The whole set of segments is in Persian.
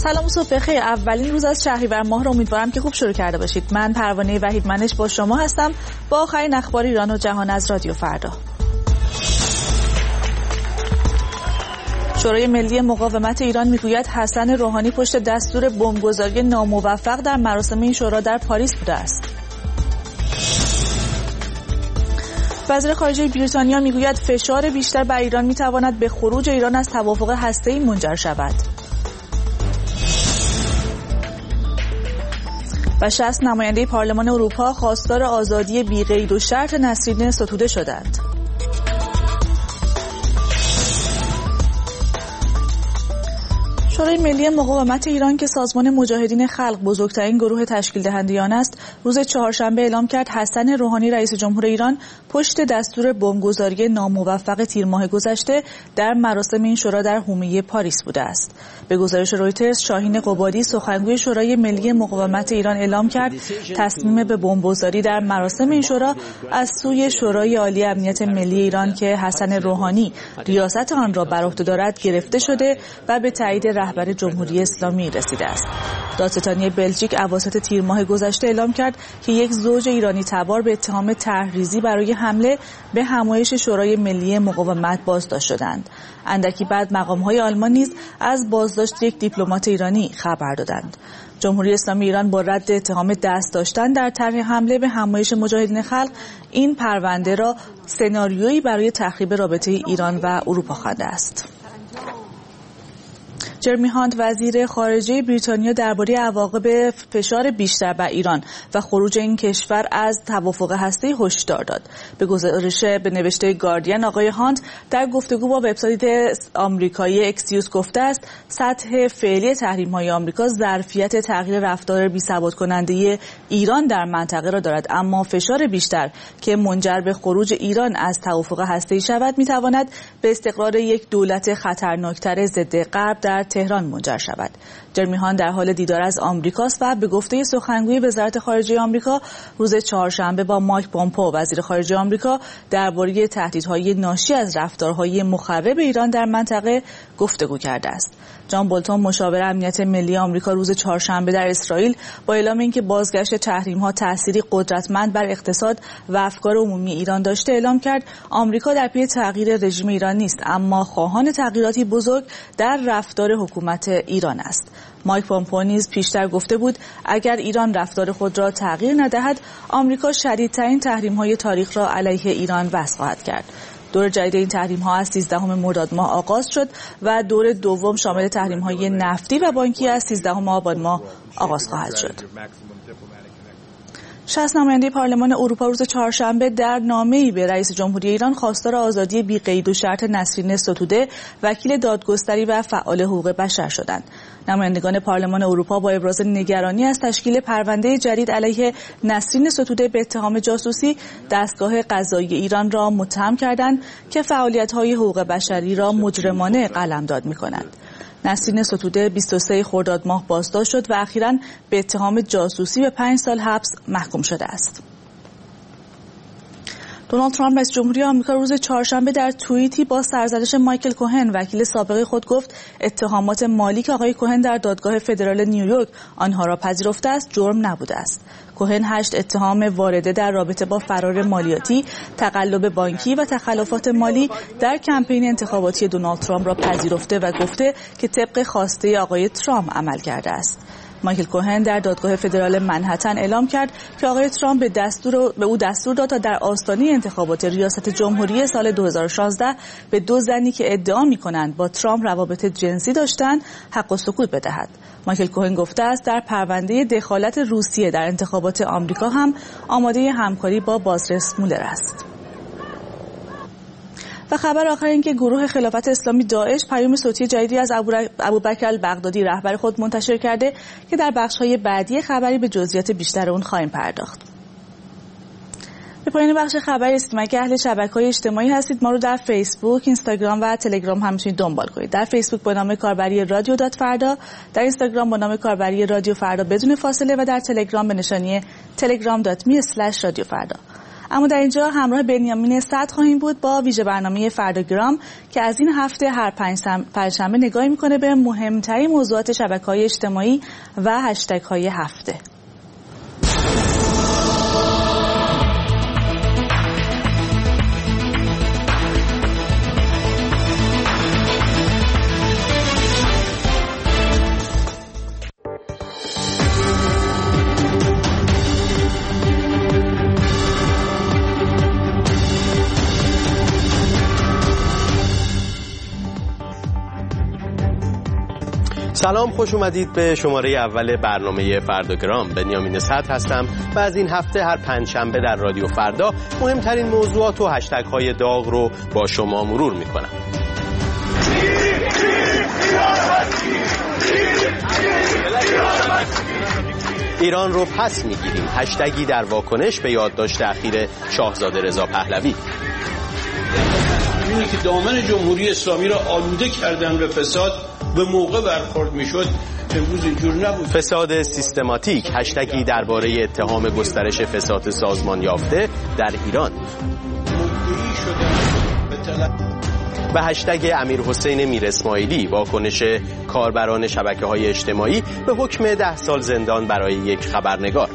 سلام و صبح بخیر. اولین روز از شهریور ماه رو امیدوارم که خوب شروع کرده باشید. من پروانه وحیدمنش با شما هستم با آخرین اخبار ایران و جهان از رادیو فردا. شورای ملی مقاومت ایران میگوید حسن روحانی پشت دستور بمبگذاری ناموفق در مراسم این شورا در پاریس بوده است. وزیر خارجه بریتانیا میگوید فشار بیشتر بر ایران میتواند به خروج ایران از توافق هسته‌ای منجر شود. و 60 نماینده پارلمان اروپا خواستار آزادی بی قید و شرط نسرین ستوده شدند. شورای ملی مقاومت ایران که سازمان مجاهدین خلق بزرگترین گروه تشکیل دهنده آن است، روز چهارشنبه اعلام کرد حسن روحانی رئیس جمهور ایران پشت دستور بمبگذاری ناموفق تیر ماه گذشته در مراسم این شورا در حومه پاریس بوده است. به گزارش رویترز، شاهین قبادی سخنگوی شورای ملی مقاومت ایران اعلام کرد تصمیم به بمبگذاری در مراسم این شورا از سوی شورای عالی امنیت ملی ایران که حسن روحانی ریاست آن را بر عهده دارد گرفته شده و به تایید رهبر جمهوری اسلامی رسیده است. دادستانی بلژیک اواسط تیر ماه گذشته اعلام کرد که یک زوج ایرانی تبار به اتهام طرحریزی برای حمله به همایش شورای ملی مقاومت بازداشت شدند. اندکی بعد مقام‌های آلمان نیز از بازداشت یک دیپلمات ایرانی خبر دادند. جمهوری اسلامی ایران با رد اتهام دست داشتن در طرح حمله به همایش مجاهدین خلق این پرونده را سناریویی برای تخریب رابطه ایران و اروپا خوانده است. جرمی هانت وزیر خارجه بریتانیا درباره عواقب فشار بیشتر بر ایران و خروج این کشور از توافق هسته‌ای هشدار داد. به گزارش به نوشته گاردین، آقای هانت در گفتگو با وبسایت آمریکایی اکسیوس گفته است سطح فعلی تحریم‌های آمریکا ظرفیت تغییر رفتار بی‌ثبات‌کننده ایران در منطقه را دارد، اما فشار بیشتر که منجر به خروج ایران از توافق هسته‌ای شود می‌تواند به استقرار یک دولت خطرناکتر ضد غرب در تهران منجر شود. جرمی هانت در حال دیدار از آمریکاست و به گفته سخنگوی وزارت خارجه آمریکا روز چهارشنبه با مایک پومپئو وزیر خارجه آمریکا درباره تهدیدهای ناشی از رفتارهای مخرب ایران در منطقه گفتگو کرده است. جان بولتون مشاور امنیت ملی آمریکا روز چهارشنبه در اسرائیل با اعلام اینکه بازگشت تحریم‌ها تأثیری قدرتمند بر اقتصاد و افکار عمومی ایران داشته اعلام کرد آمریکا در پی تغییر رژیم ایران نیست، اما خواهان تغییراتی بزرگ در رفتار حکومت ایران است. مایک پومپئو نیز پیشتر گفته بود اگر ایران رفتار خود را تغییر ندهد آمریکا شدیدترین تحریم‌های تاریخ را علیه ایران وضع خواهد کرد. دور جدید این تحریم‌ها از 13 مرداد ماه آغاز شد و دور دوم شامل تحریم‌های نفتی و بانکی از 13 آبان ماه آغاز خواهد شد. 60 نماینده پارلمان اروپا روز چهارشنبه در نامه‌ای به رئیس جمهوری ایران خواستار آزادی بی قید و شرط نسرین ستوده، وکیل دادگستری و فعال حقوق بشر شدند. نمایندگان پارلمان اروپا با ابراز نگرانی از تشکیل پرونده جدید علیه نسرین ستوده به اتهام جاسوسی دستگاه قضایی ایران را متهم کردند که فعالیت‌های حقوق بشری را مجرمانه قلمداد می‌کنند. نسرین ستوده 23 خرداد ماه بازداشت شد و اخیراً به اتهام جاسوسی به 5 سال حبس محکوم شده است. دونالد ترامپ رئیس جمهوری آمریکا روز چهارشنبه در توییتی با سرزنش مایکل کوهن وکیل سابق خود گفت اتهامات مالی که آقای کوهن در دادگاه فدرال نیویورک آنها را پذیرفته است جرم نبوده است. کوهن 8 اتهام وارده در رابطه با فرار مالیاتی، تقلب بانکی و تخلفات مالی در کمپین انتخاباتی دونالد ترامپ را پذیرفته و گفته که طبق خواسته آقای ترامپ عمل کرده است. مایکل کوهن در دادگاه فدرال منهتن اعلام کرد که آقای ترامپ به او دستور داد تا در آستانه انتخابات ریاست جمهوری سال 2016 به 2 زنی که ادعا می‌کنند با ترامپ روابط جنسی داشتند حق و سکوت بدهد. مایکل کوهن گفته است در پرونده دخالت روسیه در انتخابات آمریکا هم آماده همکاری با بازرس مولر است. و خبر آخر این که گروه خلافت اسلامی داعش پیام صوتی جدیدی از ابوبکر البغدادی رهبر خود منتشر کرده که در بخش‌های بعدی خبری به جزئیات بیشتر اون خواهیم پرداخت. به پایان بخش خبری رسیدیم. اگه اهل شبکه‌های اجتماعی هستید ما رو در فیسبوک، اینستاگرام و تلگرام هم میتونید دنبال کنید. در فیسبوک با نام کاربری رادیو فردا، در اینستاگرام با نام کاربری رادیو فردا بدون فاصله و در تلگرام به نشانی telegram.me/رادیو فردا. اما در اینجا همراه بنیامین صدر خواهیم بود با ویژه برنامه فرداگرام که از این هفته هر پنجشنبه نگاهی میکنه به مهمترین موضوعات شبکه‌های اجتماعی و هشتگ‌های هفته. سلام، خوش اومدید به شماره اول برنامه فرداگرام. بنیامین صدر هستم و از این هفته هر پنجشنبه در رادیو فردا مهمترین موضوعات و هشتگ‌های داغ رو با شما مرور میکنم. ایران رو پس میگیریم، هشتگی در واکنش به یادداشت اخیر شاهزاده رضا پهلوی. اینی که دامن جمهوری اسلامی را آلوده کردن به فساد، به موقع برخورد میشد، امروز اینجور نبود. فساد سیستماتیک، هشتگی درباره اتهام گسترش فساد سازمان یافته در ایران. و هشتگ امیرحسین میر اسماعیلی، واکنش کاربران شبکه‌های اجتماعی به حکم 10 سال زندان برای یک خبرنگار.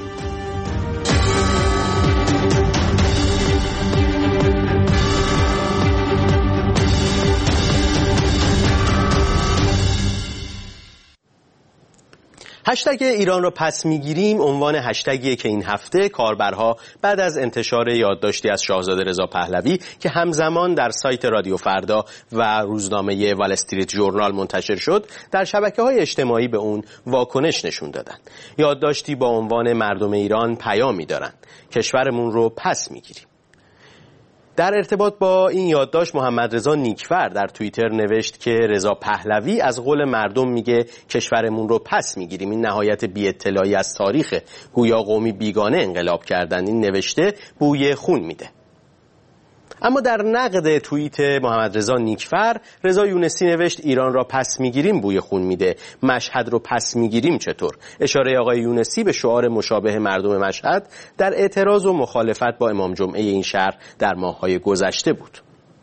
هشتگ ایران را پس میگیریم عنوان هشتگیه که این هفته کاربرها بعد از انتشار یادداشتی از شاهزاده رضا پهلوی که همزمان در سایت رادیو فردا و روزنامه وال استریت ژورنال منتشر شد، در شبکه‌های اجتماعی به اون واکنش نشون دادن. یادداشتی با عنوان مردم ایران پیامی دارن: کشورمون رو پس میگیریم. در ارتباط با این یادداشت محمد رضا نیکفر در توییتر نوشت که رضا پهلوی از قول مردم میگه کشورمون رو پس میگیریم. این نهایت بی‌اطلاعی از تاریخ، گویا قومی بیگانه انقلاب کردن. این نوشته بوی خون میده. اما در نقد توییت محمد رضا نیکفر، رضا یونسی نوشت ایران را پس میگیریم بوی خون میده، مشهد رو پس میگیریم چطور؟ اشاره آقای یونسی به شعار مشابه مردم مشهد در اعتراض و مخالفت با امام جمعه این شهر در ماه‌های گذشته بود.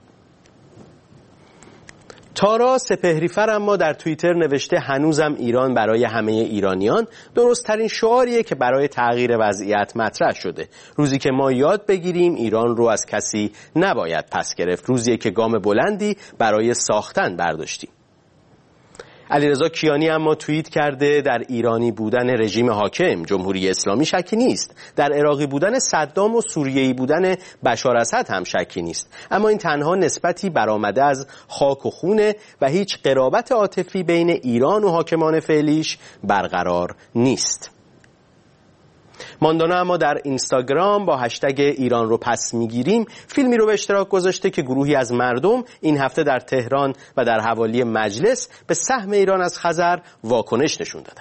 تارا سپهریفر اما در توییتر نوشته هنوزم ایران برای همه ایرانیان درست ترین شعاریه که برای تغییر وضعیت مطرح شده. روزی که ما یاد بگیریم ایران رو از کسی نباید پس گرفت، روزیه که گام بلندی برای ساختن برداشتیم. علیرضا کیانی اما توییت کرده در ایرانی بودن رژیم حاکم جمهوری اسلامی شکی نیست، در عراقی بودن صدام و سوریه‌ای بودن بشار اسد هم شکی نیست، اما این تنها نسبتی برآمده از خاک و خونه و هیچ قرابت عاطفی بین ایران و حاکمان فعلیش برقرار نیست. ماندانا اما در اینستاگرام با هشتگ ایران رو پس میگیریم فیلمی رو به اشتراک گذاشته که گروهی از مردم این هفته در تهران و در حوالی مجلس به سهم ایران از خزر واکنش نشون دادن.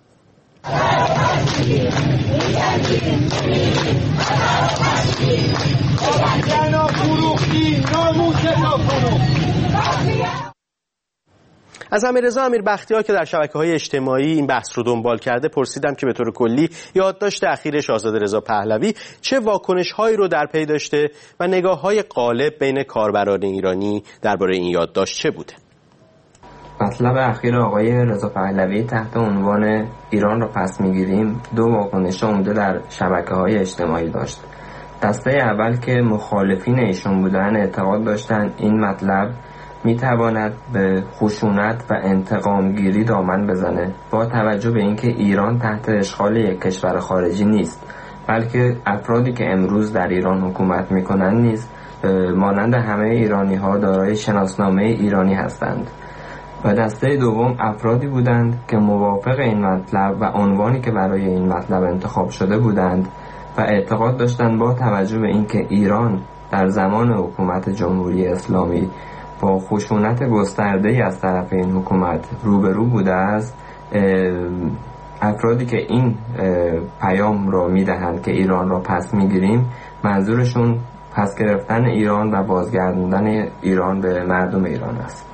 از امیررضا امیربختیار که در شبکه‌های اجتماعی این بحث رو دنبال کرده پرسیدم که به طور کلی یادداشت اخیر شاهزاده رضا پهلوی چه واکنش‌هایی رو در پی داشته و نگاه‌های غالب بین کاربران ایرانی درباره این یادداشت چه بوده. مطلب اخیر آقای رضا پهلوی تحت عنوان ایران را پس میگیریم 2 واکنش عمده در شبکه‌های اجتماعی داشت. دسته اول که مخالفین ایشون بودن اعتقاد داشتند این مطلب میتواند به خشونت و انتقامگیری دامن بزنه، با توجه به اینکه ایران تحت اشغال یک کشور خارجی نیست، بلکه افرادی که امروز در ایران حکومت میکنند نیز مانند همه ایرانی ها دارای شناسنامه ایرانی هستند. و دسته دوم افرادی بودند که موافق این مطلب و عنوانی که برای این مطلب انتخاب شده بودند و اعتقاد داشتند با توجه به اینکه ایران در زمان حکومت جمهوری اسلامی با خشونت گسترده‌ای از طرف این حکومت روبرو بوده است، افرادی که این پیام را میدهند که ایران را پس میگیریم منظورشون پس گرفتن ایران و بازگردوندن ایران به مردم ایران است.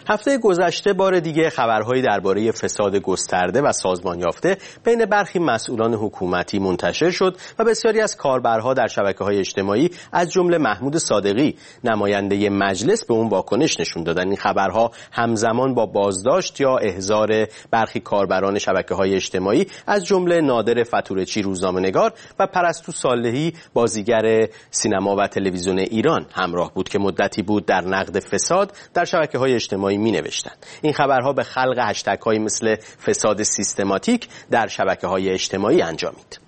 هفته گذشته بار دیگه خبرهایی درباره فساد گسترده و سازمان یافته بین برخی مسئولان حکومتی منتشر شد و بسیاری از کاربرها در شبکه‌های اجتماعی از جمله محمود صادقی نماینده مجلس به اون واکنش نشون دادن. این خبرها همزمان با بازداشت یا احضار برخی کاربران شبکه‌های اجتماعی از جمله نادر فتورچی روزنامه‌نگار و پرستو صالحی بازیگر سینما و تلویزیون ایران همراه بود که مدتی بود در نقد فساد در شبکه‌های اجتماعی می‌نوشتند. این خبرها به خلق هشتگ‌هایی مثل فساد سیستماتیک در شبکه‌های اجتماعی انجامید.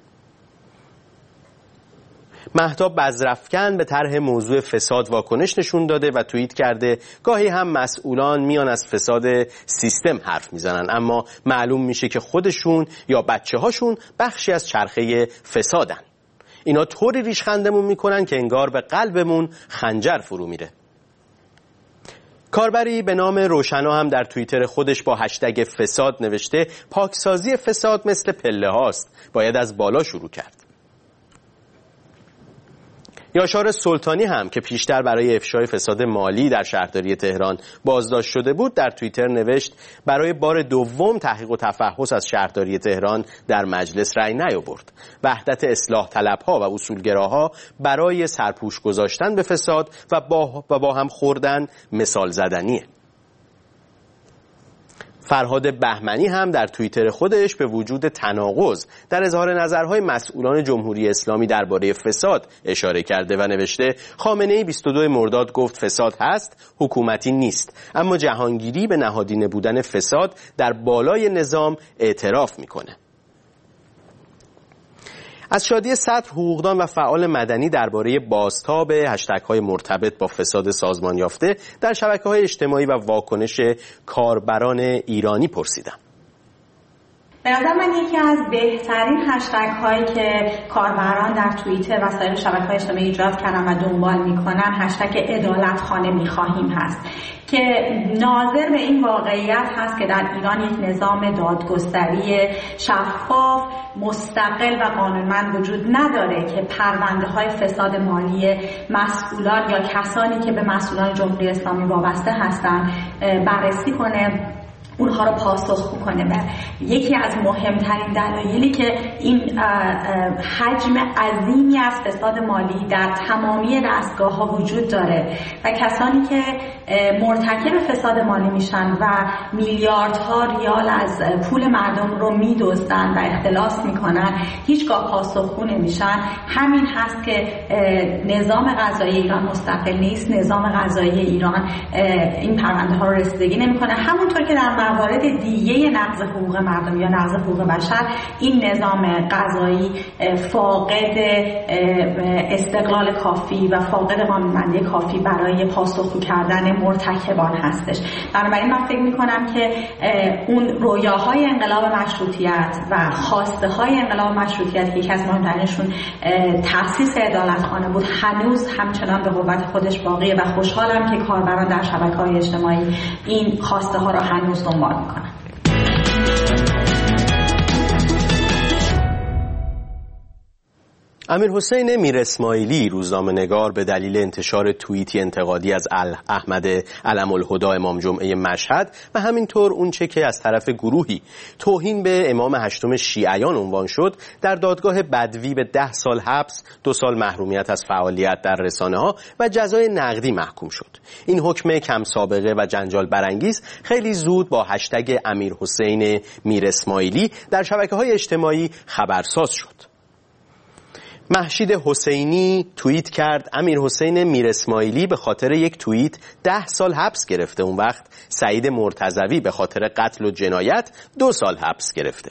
مهتاب بزرافکن به طرح موضوع فساد واکنش نشون داده و توییت کرده گاهی هم مسئولان میان از فساد سیستم حرف میزنن اما معلوم میشه که خودشون یا بچه‌هاشون بخشی از چرخه فسادن. اینا طوری ریشخندمون میکنن که انگار به قلبمون خنجر فرو میره. کاربری به نام روشنا هم در توییتر خودش با هشتگ فساد نوشته پاکسازی فساد مثل پله هاست، باید از بالا شروع کرد. یاشار سلطانی هم که پیشتر برای افشای فساد مالی در شهرداری تهران بازداشت شده بود در توییتر نوشت برای بار دوم تحقیق و تفحص از شهرداری تهران در مجلس رأی نیاورد. وحدت اصلاح طلبها و اصولگراها برای سرپوش گذاشتن به فساد و با هم خوردن مثال زدنیه. فرهاد بهمنی هم در توییتر خودش به وجود تناقض در اظهار نظرهای مسئولان جمهوری اسلامی درباره فساد اشاره کرده و نوشته خامنه‌ای 22 مرداد گفت فساد هست، حکومتی نیست، اما جهانگیری به نهادینه بودن فساد در بالای نظام اعتراف میکنه. از شادی صدر حقوقدان و فعال مدنی درباره بازتاب هشتگ‌های مرتبط با فساد سازمان یافته در شبکه‌های اجتماعی و واکنش کاربران ایرانی پرسیدم. به نظر من یکی از بهترین هشتگ‌هایی که کاربران در توییتر و سایر شبکه‌های اجتماعی ایجاد کردن و دنبال می‌کنن هشتگ عدالتخانه می‌خواهیم هست که ناظر به این واقعیت هست که در ایران یک نظام دادگستری شفاف، مستقل و قانونمند وجود نداره که پرونده‌های فساد مالی مسئولان یا کسانی که به مسئولان جمهوری اسلامی وابسته هستند بررسی کنه، اونها رو پاسخ کنه. و یکی از مهمترین دلایلی که این حجم عظیمی از فساد مالی در تمامی دستگاه‌ها وجود داره و کسانی که مرتکب فساد مالی میشن و میلیاردها ریال از پول مردم رو میدزدن و اختلاس میکنن هیچگاه پاسخگو نمیشن، همین هست که نظام قضایی ایران مستقل نیست. نظام قضایی ایران این پرونده ها رو رسیدگی نمیکنه، همونطور که در موارد دیگه نقض حقوق مردم یا نقض حقوق بشر این نظام قضایی فاقد استقلال کافی و فاقد قانونمندی کافی برای پاسخگو کردن مرتکبان هستش. بنابراین من فکر میکنم که اون رویاهای انقلاب مشروطیت و خواسته های انقلاب مشروطیت که یکی از مهمترینشون تأسیس عدالتخانه بود هنوز همچنان به قوت خودش باقیه و خوشحالم که کاربران در شبکه‌های اجتماعی این خواسته ها را هنوز دنبال میکنن. امیرحسین میراسماعیلی روزنامه‌نگار به دلیل انتشار توییتی انتقادی از احمد علم الهدی امام جمعه مشهد و همینطور اونچه که از طرف گروهی توهین به امام هشتم شیعیان عنوان شد در دادگاه بدوی به 10 سال حبس، 2 سال محرومیت از فعالیت در رسانه‌ها و جزای نقدی محکوم شد. این حکم کم سابقه و جنجال برانگیز خیلی زود با هشتگ امیرحسین میراسماعیلی در شبکه‌های اجتماعی خبرساز شد. مهشید حسینی توییت کرد امیرحسین میراسماعیلی به خاطر یک توییت 10 سال حبس گرفته. اون وقت سعید مرتضوی به خاطر قتل و جنایت 2 سال حبس گرفته.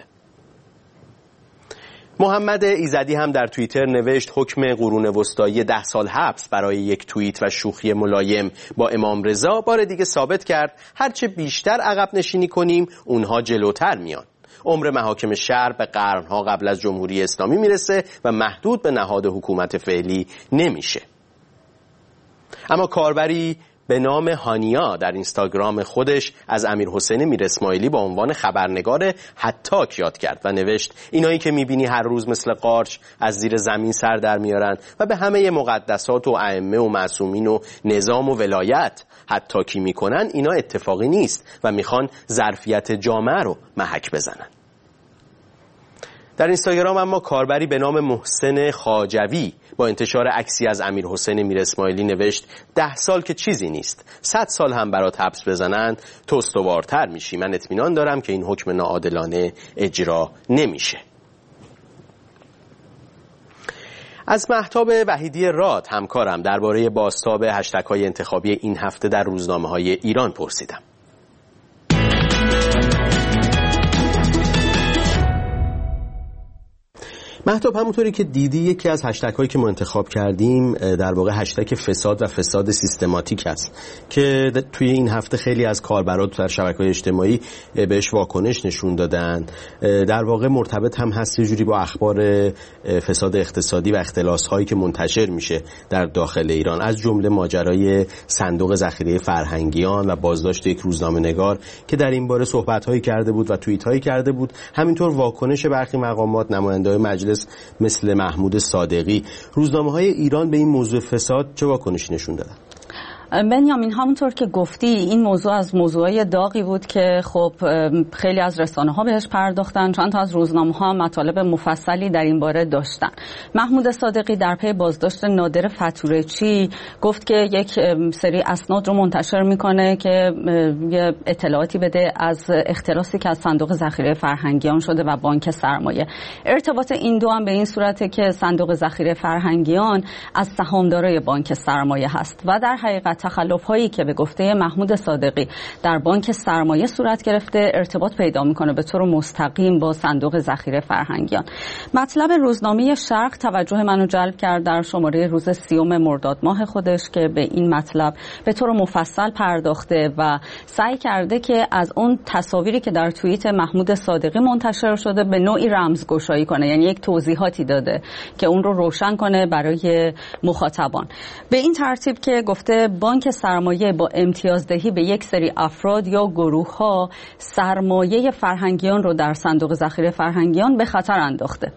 محمد ایزدی هم در توییتر نوشت حکم قرون وسطایی 10 سال حبس برای یک توییت و شوخی ملایم با امام رضا بار دیگه ثابت کرد هرچه بیشتر عقب نشینی کنیم اونها جلوتر میان. عمر محاکم شرع به قرنها قبل از جمهوری اسلامی میرسه و محدود به نهاد حکومت فعلی نمیشه. اما کاربری به نام هانیا در اینستاگرام خودش از امیرحسین میراسماعیلی با عنوان خبرنگار هتاک یاد کرد و نوشت اینایی که میبینی هر روز مثل قارچ از زیر زمین سر در میارن و به همه مقدسات و ائمه و معصومین و نظام و ولایت هتاکی میکنن، اینا اتفاقی نیست و میخوان ظرفیت جامعه رو محک بزنن. در اینستاگرام اما کاربری به نام محسن خواجوی با انتشار عکسی از امیرحسین میراسماعیلی نوشت 10 سال که چیزی نیست، 100 سال هم برات حبس بزنند تو استوارتر میشی. من اطمینان دارم که این حکم ناعادلانه اجرا نمیشه. از مهتاب وحیدی راد همکارم درباره بازتاب هشتگ‌های انتخابی این هفته در روزنامه‌های ایران پرسیدم. مهتاب، همونطوری که دیدی یکی از هشتگ‌هایی که ما انتخاب کردیم در واقع هشتگ فساد و فساد سیستماتیک است که توی این هفته خیلی از کاربران در شبکه‌های اجتماعی بهش واکنش نشون دادن. در واقع مرتبط هم هست یه جوری با اخبار فساد اقتصادی و اختلاس‌هایی که منتشر میشه در داخل ایران، از جمله ماجرای صندوق ذخیره فرهنگیان و بازداشت یک روزنامه‌نگار که در این باره صحبت‌هایی کرده بود و توییت‌هایی کرده بود. همینطور واکنش برخی مقامات، نماینده‌های مجلس مثل محمود صادقی. روزنامه‌های ایران به این موضوع فساد چه واکنشی نشون دادن؟ بنیامین، همونطور که گفتی این موضوع از موضوعی داغی بود که خب خیلی از رسانه‌ها بهش پرداختن، چند تا از روزنامه‌ها مطالب مفصلی در این باره داشتن. محمود صادقی در پی بازداشت نادر فتورچی گفت که یک سری اسناد رو منتشر میکنه که یه اطلاعاتی بده از اختلاسی که از صندوق ذخیره فرهنگیان شده و بانک سرمایه. ارتباط این دو هم به این صورته که صندوق ذخیره فرهنگیان از سهامدارای بانک سرمایه هست و در حقیقت تخلف‌هایی که به گفته محمود صادقی در بانک سرمایه صورت گرفته ارتباط پیدا می‌کنه به طور مستقیم با صندوق ذخیره فرهنگیان. مطلب روزنامه شرق توجه منو جلب کرد در شماره روز 30 مرداد ماه خودش که به این مطلب به طور مفصل پرداخته و سعی کرده که از اون تصاویری که در توییت محمود صادقی منتشر شده به نوعی رمزگشایی کنه، یعنی یک توضیحاتی داده که اون رو روشن کنه برای مخاطبان. به این ترتیب که گفته بانک سرمایه با امتیازدهی به یک سری افراد یا گروه‌ها سرمایه فرهنگیان رو در صندوق ذخیره فرهنگیان به خطر انداخته.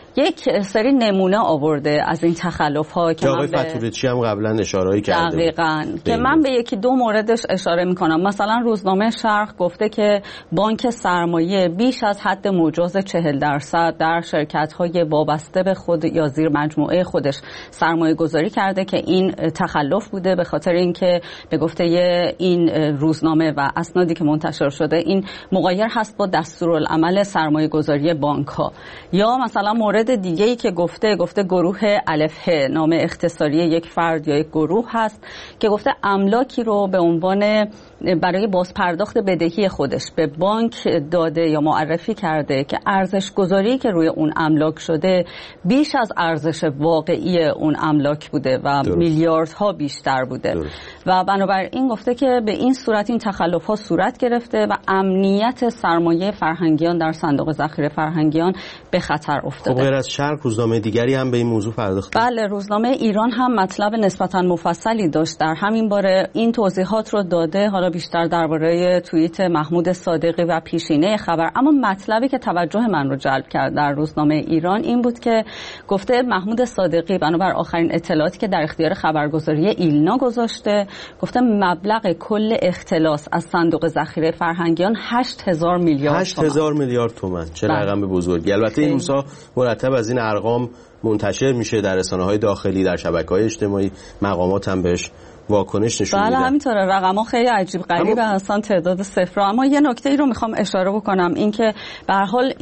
یک سری نمونه آورده از این تخلف‌ها که آقای فتورچی هم قبلا اشاره‌ای کرده. دقیقاً که من به یکی دو موردش اشاره می‌کنم. مثلا روزنامه شرق گفته که بانک سرمایه بیش از حد مجاز 40% در شرکت‌های وابسته به خود یا زیر مجموعه خودش سرمایه‌گذاری کرده که این تخلف بوده به خاطر اینکه به گفته این روزنامه و اسنادی که منتشر شده این مغایر هست با دستورالعمل سرمایه‌گذاری بانک‌ها. یا مثلا مورد دیگه‌ای که گفته گروه الف ه نام اختصاری یک فرد یا یک گروه هست که گفته املاکی رو به عنوان برای بازپرداخت بدهی خودش به بانک داده یا معرفی کرده که ارزش گذاری که روی اون املاک شده بیش از ارزش واقعی اون املاک بوده و میلیاردها بیشتر بوده و بنابراین گفته که به این صورت این تخلف‌ها صورت گرفته و امنیت سرمایه فرهنگیان در صندوق ذخیره فرهنگیان به خطر افتاده. غیر از شرق روزنامه دیگری هم به این موضوع پرداخت؟ بله، روزنامه ایران هم مطلب نسبتاً مفصلی داشت در همین باره، این توضیحات رو داده، حالا بیشتر درباره توییت محمود صادقی و پیشینه خبر. اما مطلبی که توجه من رو جلب کرد در روزنامه ایران این بود که گفته محمود صادقی بنابر آخرین اطلاعاتی که در اختیار خبرگزاری ایلنا گذاشته، گفته مبلغ کل اختلاس از صندوق ذخیره فرهنگیان 8000 میلیارد 8000 میلیارد تومان. چه رقم بزرگی. البته این روزها مرتب از این ارقام منتشر میشه در رسانه‌های داخلی، در شبکه‌های اجتماعی، مقامات هم بهش واکنش نشون میدن. بله همینطوره، رقم‌ها خیلی عجیب غریبه هستن، تعداد صفر. اما یه نکته‌ای رو میخوام اشاره بکنم، این که به هر حال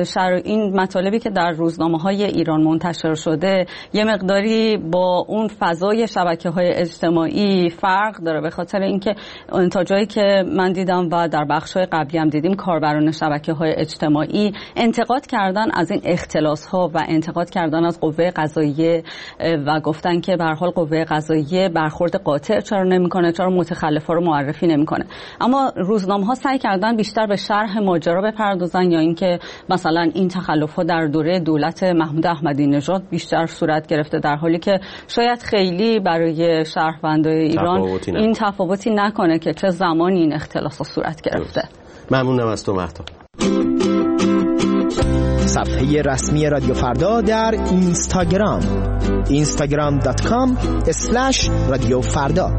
این مطالبی که در روزنامه‌های ایران منتشر شده یه مقداری با اون فضای شبکه‌های اجتماعی فرق داره، به خاطر اینکه تا جایی که من دیدم و در بخش‌های قبلی هم دیدیم کاربران شبکه‌های اجتماعی انتقاد کردن از این اختلاس‌ها و انتقاد کردن از قوه قضاییه و گفتن که به هر حال قوه قضاییه برخورد قاطع چرا نمیکنه، چرا متخلفا رو معرفی نمیکنه. اما روزنامه‌ها سعی کردن بیشتر به شرح ماجرا بپردازن، یا اینکه مثلا این تخلف‌ها در دوره دولت محمود احمدی نژاد بیشتر صورت گرفته، در حالی که شاید خیلی برای شهروندای ایران این تفاوتی نکنه که چه زمانی این اختلاسات صورت گرفته. ممنونم از تو مهتاب. صفحه رسمی رادیو فردا در اینستاگرام instagram.com/رادیوفردا.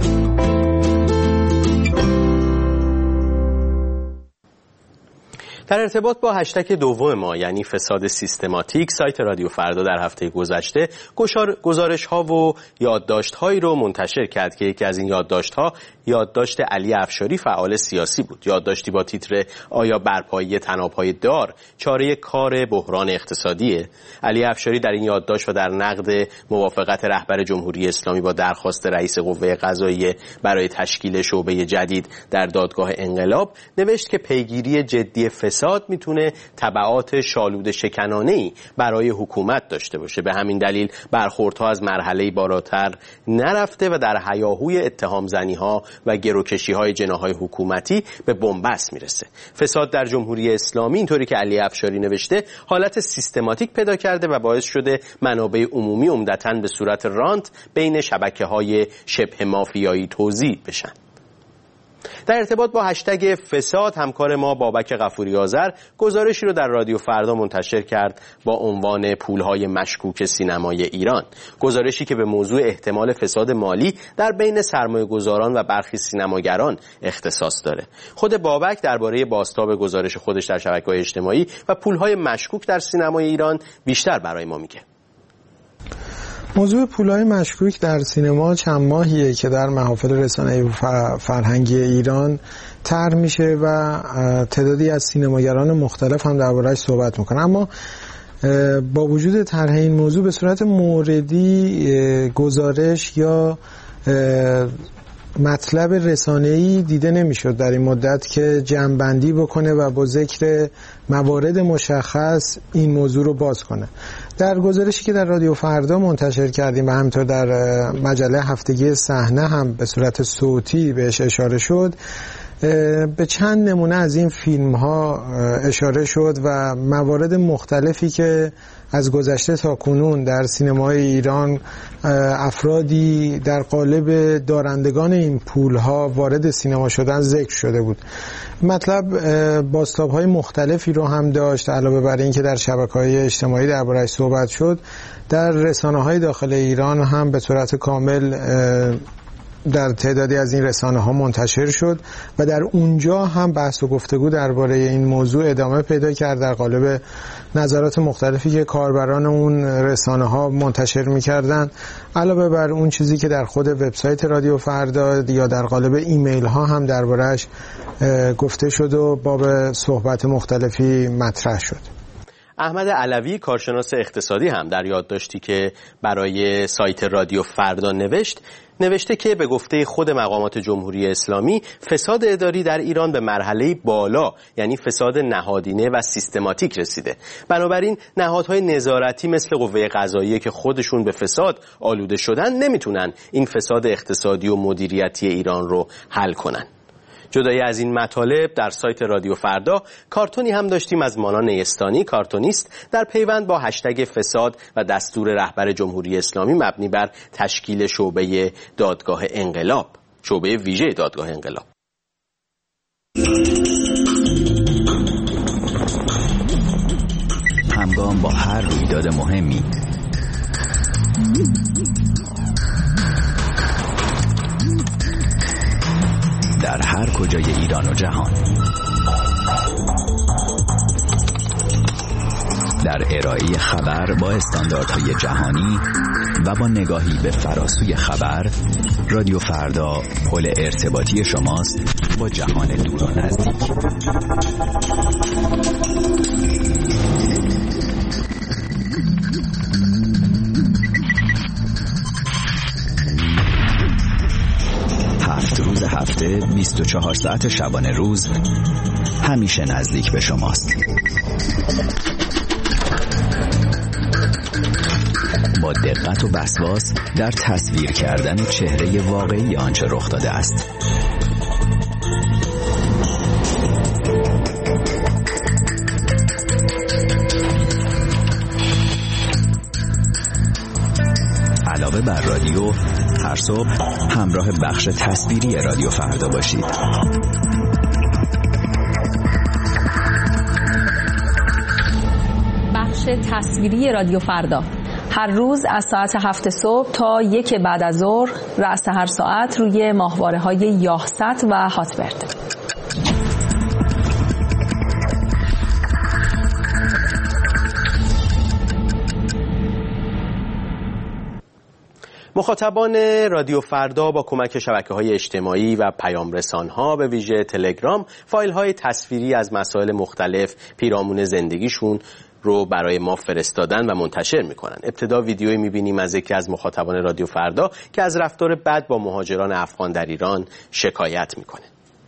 در ارتباط با هشتگ دوم ما یعنی فساد سیستماتیک، سایت رادیو فردا در هفته گذشته گزارش‌ها و یادداشت‌هایی رو منتشر کرد که یکی از این یادداشت‌ها یادداشت علی افشاری فعال سیاسی بود. یادداشتی با تیتر آیا برپایی تناب‌های دار چاره کار بحران اقتصادیه؟ علی افشاری در این یادداشت و در نقد موافقت رهبر جمهوری اسلامی با درخواست رئیس قوه قضاییه برای تشکیل شعبه جدید در دادگاه انقلاب نوشت که پیگیری جدی فساد میتونه تبعات شالود شکنانه‌ای برای حکومت داشته باشه. به همین دلیل برخوردها از مرحله بالاتر نرفته و در هیاهوی اتهام زنی‌ها و گروکشی‌های جناح‌های حکومتی به بنبست میرسه. فساد در جمهوری اسلامی اینطوری که علی افشاری نوشته حالت سیستماتیک پیدا کرده و باعث شده منابع عمومی عمدتاً به صورت رانت بین شبکه‌های شبه مافیایی توزیع بشن. در ارتباط با هشتگ فساد همکار ما بابک غفوری آذر گزارشی رو در رادیو فردا منتشر کرد با عنوان پولهای مشکوک سینمای ایران. گزارشی که به موضوع احتمال فساد مالی در بین سرمایه‌گذاران و برخی سینماگران اختصاص داره. خود بابک درباره بازتاب گزارش خودش در شبکه‌های اجتماعی و پولهای مشکوک در سینمای ایران بیشتر برای ما میگه. موضوع پولهای مشکوک در سینما چند ماهیه که در محافل رسانه‌ای و فرهنگی ایران طرح میشه و تعدادی از سینماگران مختلف هم درباره‌اش صحبت میکنن. اما با وجود طرح این موضوع به صورت موردی گزارش یا مطلب رسانه‌ای دیده نمیشد در این مدت که جمع‌بندی بکنه و با ذکر موارد مشخص این موضوع رو باز کنه. در گزارشی که در رادیو فردا منتشر کردیم و همینطور در مجله هفتگی صحنه هم به صورت صوتی بهش اشاره شد، به چند نمونه از این فیلم ها اشاره شد و موارد مختلفی که از گذشته تا کنون در سینمای ایران افرادی در قالب دارندگان این پول ها وارد سینما شدن ذکر شده بود. مطلب بازتاب های مختلفی رو هم داشت. علاوه بر این که در شبکه‌های اجتماعی درباره‌اش صحبت شد، در رسانه‌های داخل ایران هم به صورت کامل در تعدادی از این رسانه‌ها منتشر شد و در اونجا هم بحث و گفتگو درباره این موضوع ادامه پیدا کرد در قالب نظرات مختلفی که کاربران اون رسانه‌ها منتشر می‌کردند. علاوه بر اون چیزی که در خود وبسایت رادیو فردا یا در قالب ایمیل‌ها هم درباره‌اش گفته شد و باب صحبت مختلفی مطرح شد. احمد علوی کارشناس اقتصادی هم در یادداشتی که برای سایت رادیو فردا نوشته که به گفته خود مقامات جمهوری اسلامی فساد اداری در ایران به مرحله بالا یعنی فساد نهادینه و سیستماتیک رسیده. بنابراین نهادهای نظارتی مثل قوه قضاییه که خودشون به فساد آلوده شدن نمیتونن این فساد اقتصادی و مدیریتی ایران رو حل کنن. جدای از این مطالب در سایت رادیو فردا کارتونی هم داشتیم از مانا نیستانی، کارتونیست، در پیوند با هشتگ فساد و دستور رهبر جمهوری اسلامی مبنی بر تشکیل شعبه دادگاه انقلاب، شعبه ویژه دادگاه انقلاب. همگام با هر رویداد مهمی در هر کجای ایران و جهان، در ارائه خبر با استانداردهای جهانی و با نگاهی به فراسوی خبر، رادیو فردا پل ارتباطی شماست با جهان دور و نزدیک. روز هفته 24 ساعت شبانه روز همیشه نزدیک به شماست. با دقت و وسواس در تصویر کردن چهره واقعی آنچه رخ داده است. علاوه بر رادیو، هر صبح همراه بخش تصویری رادیو فردا باشید. بخش تصویری رادیو فردا هر روز از ساعت 7 صبح تا 1 بعد از ظهر رأس هر ساعت روی ماهواره‌های یاهست و هاتبرد. مخاطبان رادیو فردا با کمک شبکه‌های اجتماعی و پیام‌رسان‌ها به ویژه تلگرام فایل‌های تصویری از مسائل مختلف پیرامون زندگیشون رو برای ما فرستادن و منتشر میکنن. ابتدا ویدیویی میبینیم از یکی از مخاطبان رادیو فردا که از رفتار بد با مهاجران افغان در ایران شکایت میکنه.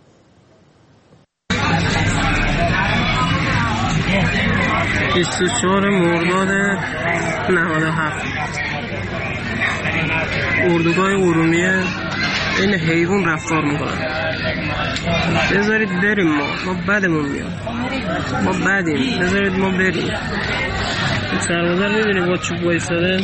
24 مرداد 97 اردوگاه ارومیه این حیوان رفتار میکنن. بذارید بریم، ما بدمون میاد، ما بدیم، بذارید ما بریم. سربازر میدونی با چوب وایساده،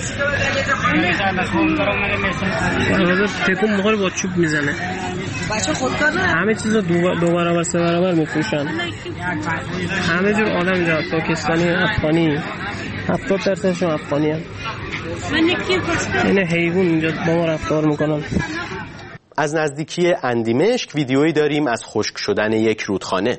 سربازر تکون مخوری با چوب میزنه. بچه خودکار نه، همه چیز رو 2 برابر 3 برابر میفروشن. همه جور آدم اینجا، پاکستانی، افغانی، 70% افغانی هم. این حیوان اینجا با ما رفتار میکنن. از نزدیکی اندیمشک ویدیویی داریم از خشک شدن یک رودخانه.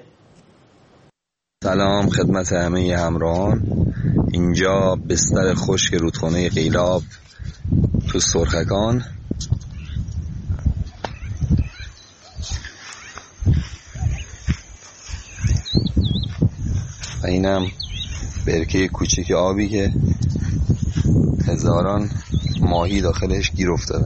سلام خدمت همه همراهان. اینجا بستر خشک رودخانه قیلاب تو سرخکان. و اینم برکه کوچیک آبی که هزاران ماهی داخلش گیر افتاده.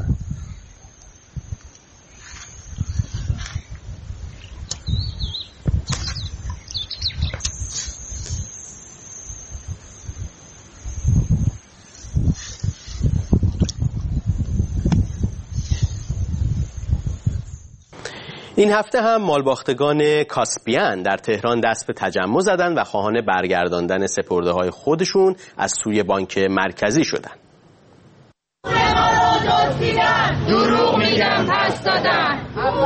این هفته هم مالباختگان کاسپیان در تهران دست به تجمع زدن و خواهان برگرداندن سپرده‌های خودشون از سوی بانک مرکزی شدن. دروغ میگن پس دادن،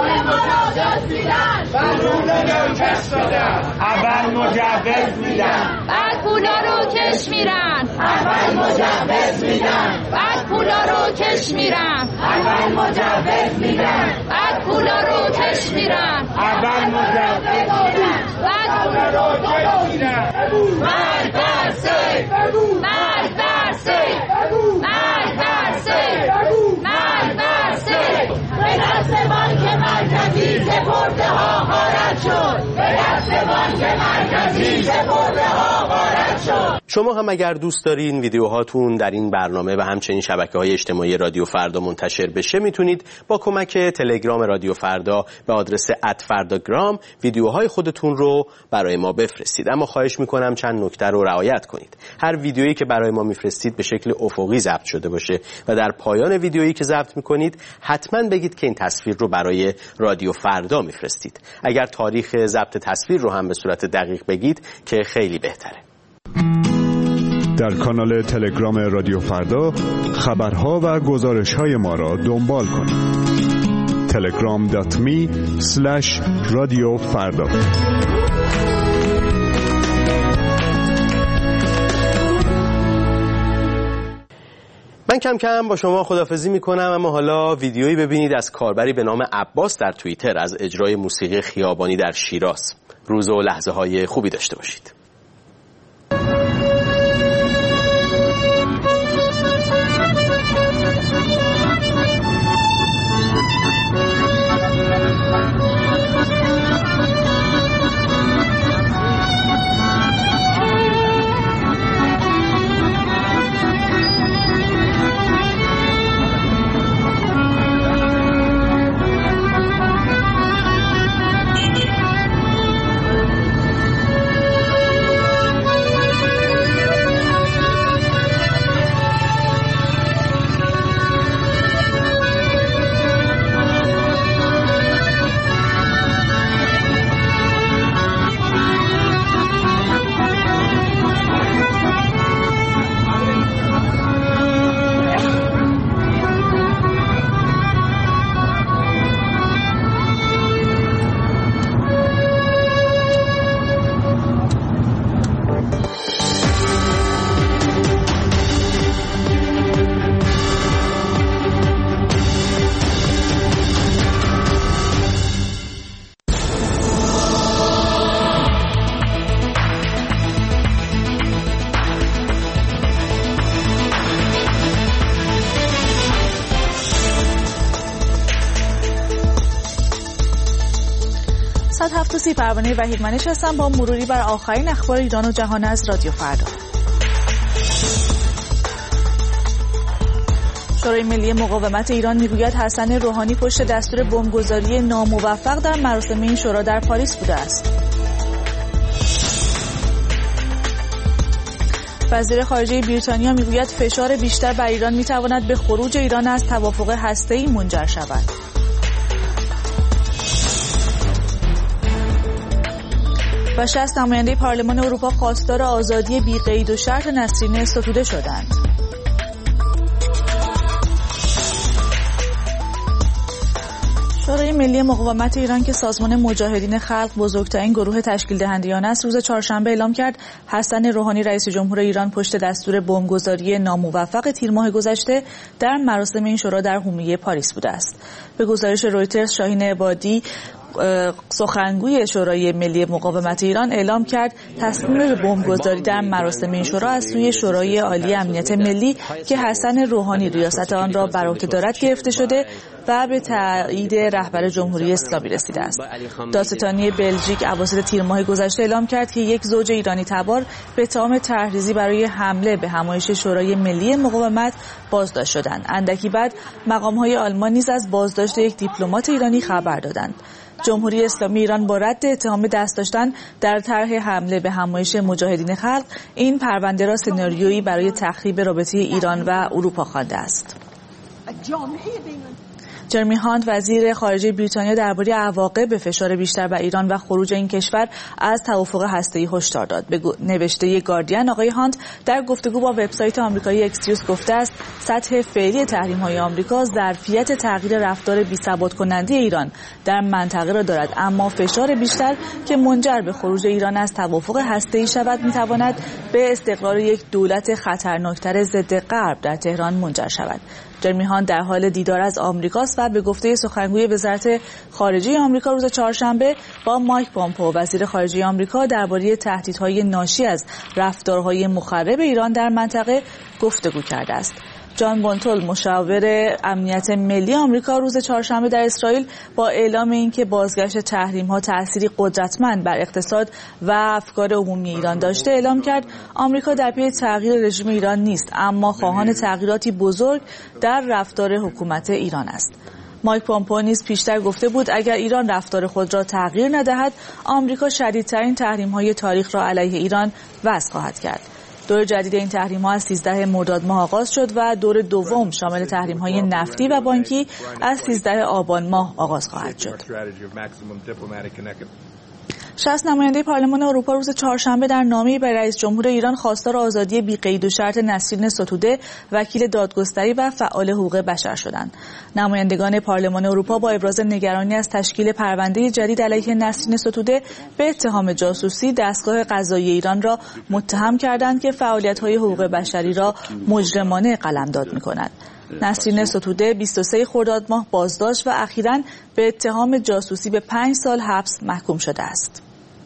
اول مجوز میدن، بعد پولا رو کش میرن. اول مجوز میدن، بعد پولا رو کش میرن. اول مجوز میدن، بعد پولا رو کش میرن. اول مجوز میدن، بعد پولا رو کش میرن. مرگ بر سیف، مرگ بر سیف، مرگ بر سیف، مرگ بر سیف. به دست بانک مرکزی سپرده ها غارت شد، به دست بانک مرکزی سپرده ها غارت شد. شما هم اگر دوست دارین ویدیوهاتون در این برنامه و همچنین شبکه‌های اجتماعی رادیو فردا منتشر بشه، میتونید با کمک تلگرام رادیو فردا به آدرس @فرداگرام ویدیوهای خودتون رو برای ما بفرستید. اما خواهش میکنم چند نکته رو رعایت کنید. هر ویدیویی که برای ما میفرستید به شکل افقی ضبط شده باشه و در پایان ویدیویی که ضبط میکنید حتما بگید که این تصویر رو برای رادیو فردا میفرستید. اگر تاریخ ضبط تصویر رو هم به صورت دقیق بگید که خیلی بهتره. در کانال تلگرام رادیو فردا خبرها و گزارش‌های ما را دنبال کنید. telegram.me/radiofarda. من کم کم با شما خداحافظی میکنم، اما حالا ویدیویی ببینید از کاربری به نام عباس در توییتر از اجرای موسیقی خیابانی در شیراز. روز و لحظه های خوبی داشته باشید. ساعت 7:30 پروانه وحیدمنش هستم با مروری بر آخرین اخبار ایران و جهان از رادیو فردا. شورای ملی مقاومت ایران میگوید حسن روحانی پشت دستور بمبگذاری ناموفق در مراسم این شورا در پاریس بوده است. وزیر خارجه بریتانیا میگوید فشار بیشتر بر ایران میتواند به خروج ایران از توافق هسته‌ای منجر شود. و 60 نماینده پارلمان اروپا خواستار آزادی بی قید و شرط نسرین ستوده شدند. شورای ملی مقاومت ایران که سازمان مجاهدین خلق بزرگترین گروه تشکیل دهنده آن است، روز چهارشنبه اعلام کرد حسن روحانی رئیس جمهور ایران پشت دستور بمبگذاری ناموفق تیر ماه گذشته در مراسم این شورا در حومه پاریس بوده است. به گزارش رویترز، شاهین عبادی سخنگوی شورای ملی مقاومت ایران اعلام کرد تصمیم بمبگذاری در مراسم این شورا از سوی شورای عالی امنیت ملی که حسن روحانی ریاست آن را بر عهده دارد گرفته شده و به تایید رهبر جمهوری اسلامی رسیده است. دادستانی بلژیک اواسط تیر ماه گذشته اعلام کرد که یک زوج ایرانی تبار به اتهام تحریضی برای حمله به همایش شورای ملی مقاومت بازداشت شدند. اندکی بعد مقام‌های آلمان نیز از بازداشت یک دیپلمات ایرانی خبر دادند. جمهوری اسلامی ایران با رد اتهام دست داشتن در طرح حمله به همایش مجاهدین خلق این پرونده را سناریویی برای تخریب رابطه ایران و اروپا خوانده است. جرمی هانت وزیر خارجه بریتانیا درباره عواقب فشار بیشتر بر ایران و خروج این کشور از توافق هسته‌ای هشدار داد. به نوشته گاردین آقای هانت در گفتگو با وبسایت آمریکایی اکسیوس گفته است سطح فعلی تحریم‌های آمریکا ظرفیت تغییر رفتار بی‌ثبات کننده ایران در منطقه را دارد، اما فشار بیشتر که منجر به خروج ایران از توافق هسته‌ای شود می‌تواند به استقرار یک دولت خطرناکتر ضد غرب در تهران منجر شود. جرمی هانت در حال دیدار از آمریکاست و به گفته سخنگوی وزارت خارجه آمریکا روز چهارشنبه با مایک پامپئو وزیر خارجه آمریکا درباره تهدیدهای ناشی از رفتارهای مخرب ایران در منطقه گفتگو کرده است. جان بونتول مشاور امنیت ملی آمریکا روز چهارشنبه در اسرائیل با اعلام اینکه بازگشت تحریم‌ها تأثیری قدرتمند بر اقتصاد و افکار عمومی ایران داشته اعلام کرد آمریکا در پی تغییر رژیم ایران نیست، اما خواهان تغییراتی بزرگ در رفتار حکومت ایران است. مایک پامپئو نیز پیشتر گفته بود اگر ایران رفتار خود را تغییر ندهد آمریکا شدیدترین تحریم‌های تاریخ را علیه ایران وضع خواهد کرد. دور جدید این تحریم‌ها از 13 مرداد ماه آغاز شد و دور دوم شامل تحریم‌های نفتی و بانکی از 13 آبان ماه آغاز خواهد شد. 60 نماینده پارلمان اروپا روز چهارشنبه در نامه‌ای به رئیس جمهور ایران خواستار آزادی بی قید و شرط نسرین ستوده وکیل دادگستری و فعال حقوق بشر شدند. نمایندگان پارلمان اروپا با ابراز نگرانی از تشکیل پرونده جدید علیه نسرین ستوده به اتهام جاسوسی دستگاه قضایی ایران را متهم کردند که فعالیت‌های حقوق بشری را مجرمانه قلمداد می‌کند. نسرین ستوده 23 خرداد ماه بازداشت و اخیراً به اتهام جاسوسی به 5 سال حبس محکوم شده است.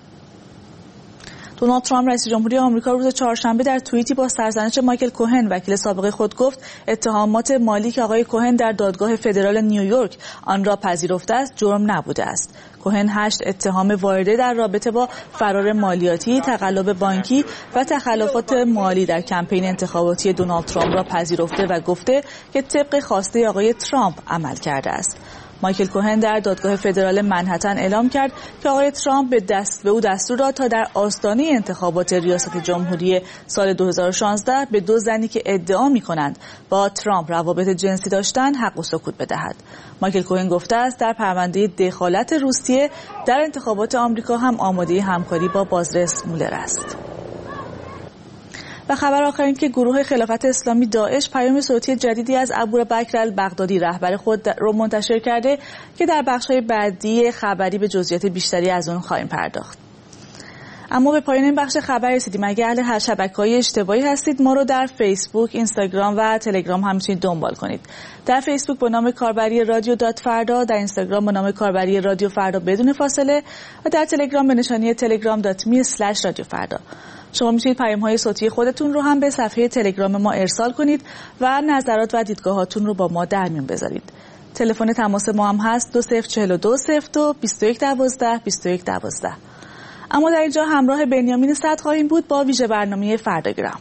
دونالد ترامپ رئیس جمهوری آمریکا روز چهارشنبه در توییتی با سرزنش مایکل کوهن وکیل سابق خود گفت اتهامات مالی که آقای کوهن در دادگاه فدرال نیویورک آن را پذیرفته است جرم نبوده است. کوهن 8 اتهام وارده در رابطه با فرار مالیاتی، تقلب بانکی و تخلفات مالی در کمپین انتخاباتی دونالد ترامپ را پذیرفته و گفته که طبق خواسته آقای ترامپ عمل کرده است. مایکل کوهن در دادگاه فدرال منهتن اعلام کرد که آقای ترامپ به او دستور داد تا در آستانه انتخابات ریاست جمهوری سال 2016 به 2 زنی که ادعا می‌کنند با ترامپ روابط جنسی داشتند حق و سکوت بدهد. مایکل کوهن گفته است در پرونده دخالت روسیه در انتخابات آمریکا هم آماده همکاری با بازرس مولر است. و خبر آخر این که گروه خلافت اسلامی داعش پیام صوتی جدیدی از ابوبکر البغدادی رهبر خود رو منتشر کرده که در بخش‌های بعدی خبری به جزئیات بیشتری از اون خواهیم پرداخت. اما به پایان این بخش خبر رسیدیم. اگه اهل هر شبکه‌های اجتماعی هستید ما رو در فیسبوک، اینستاگرام و تلگرام هم میتونید دنبال کنید. در فیسبوک با نام کاربری رادیو فردا، در اینستاگرام با نام کاربری رادیو فردا بدون فاصله و در تلگرام به نشانی telegram.me/radioffarda. شما میتونید پیام‌های صوتی خودتون رو هم به صفحه تلگرام ما ارسال کنید و نظرات و دیدگاهاتون رو با ما در میون بذارید. تلفن تماس ما هم هست 2042 02 2112 2112. اما در اینجا همراه بنیامین صدر خواهیم بود با ویژه برنامه فرداگرام.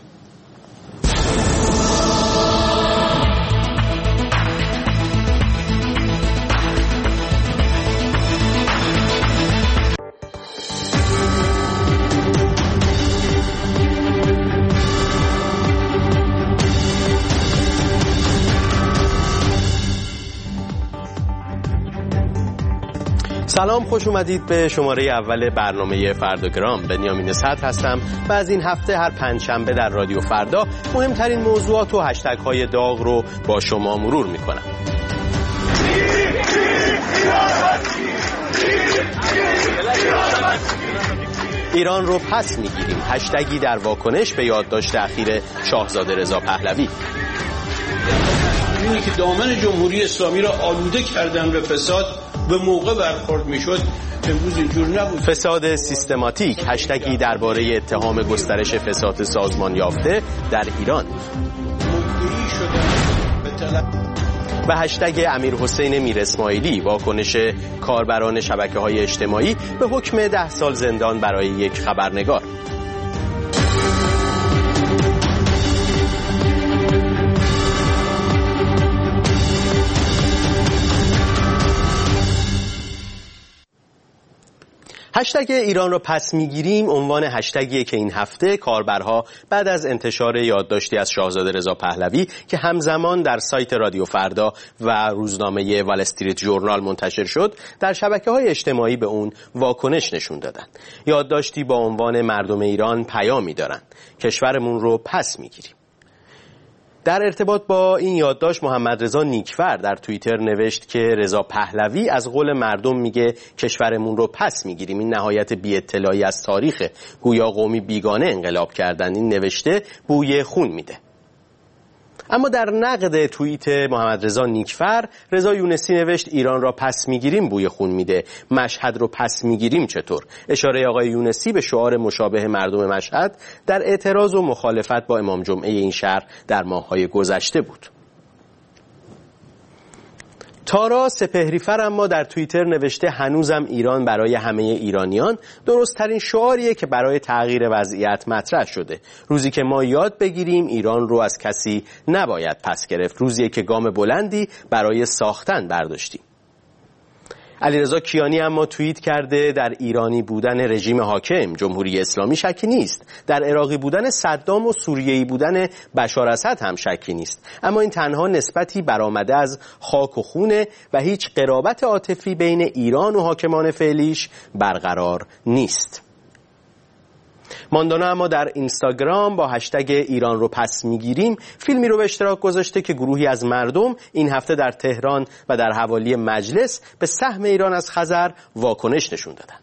سلام، خوش اومدید به شماره اول برنامه فرداگرام. بنیامین صدر هستم و از این هفته هر پنجشنبه در رادیو فردا مهمترین موضوعات و هشتگ های داغ رو با شما مرور میکنم. ایران رو پس میگیریم، هشتگی در واکنش به یادداشت اخیر شاهزاده رضا پهلوی. اینی که دامن جمهوری اسلامی را آلوده کردن به فساد به موقع برخورد میشد، امروز اینجور نبود. فساد سیستماتیک، هشتگی درباره اتهام گسترش فساد سازمان یافته در ایران. و هشتگ امیرحسین میر اسماعیلی، واکنش کاربران شبکه‌های اجتماعی به حکم 10 سال زندان برای یک خبرنگار. هشتگ ایران را پس میگیریم عنوان هشتگیه که این هفته کاربرها بعد از انتشار یادداشتی از شاهزاده رضا پهلوی که همزمان در سایت رادیو فردا و روزنامه وال استریت ژورنال منتشر شد، در شبکه‌های اجتماعی به اون واکنش نشون دادن. یادداشتی با عنوان مردم ایران پیامی دارن: کشورمون رو پس میگیریم. در ارتباط با این یادداشت محمد رضا نیکفر در توییتر نوشت که رضا پهلوی از قول مردم میگه کشورمون رو پس میگیریم. این نهایت بی اطلاعی از تاریخ، گویا قومی بیگانه انقلاب کردن. این نوشته بوی خون میده. اما در نقد توییت محمد رضا نیکفر، رضا یونسی نوشت ایران را پس میگیریم بوی خون میده، مشهد رو پس میگیریم چطور؟ اشاره آقای یونسی به شعار مشابه مردم مشهد در اعتراض و مخالفت با امام جمعه این شهر در ماه‌های گذشته بود. تارا سپهریفر اما در توییتر نوشته هنوزم ایران برای همه ایرانیان درست ترین شعاریه که برای تغییر وضعیت مطرح شده. روزی که ما یاد بگیریم ایران رو از کسی نباید پس گرفت، روزیه که گام بلندی برای ساختن برداشتیم. علیرضا کیانی اما توییت کرده در ایرانی بودن رژیم حاکم جمهوری اسلامی شکی نیست، در عراقی بودن صدام و سوریه‌ای بودن بشار اسد هم شکی نیست، اما این تنها نسبتی برآمده از خاک و خونه و هیچ قرابت عاطفی بین ایران و حاکمان فعلیش برقرار نیست. ماندانا اما در اینستاگرام با هشتگ ایران رو پس میگیریم فیلمی رو به اشتراک گذاشته که گروهی از مردم این هفته در تهران و در حوالی مجلس به سهم ایران از خزر واکنش نشون دادن.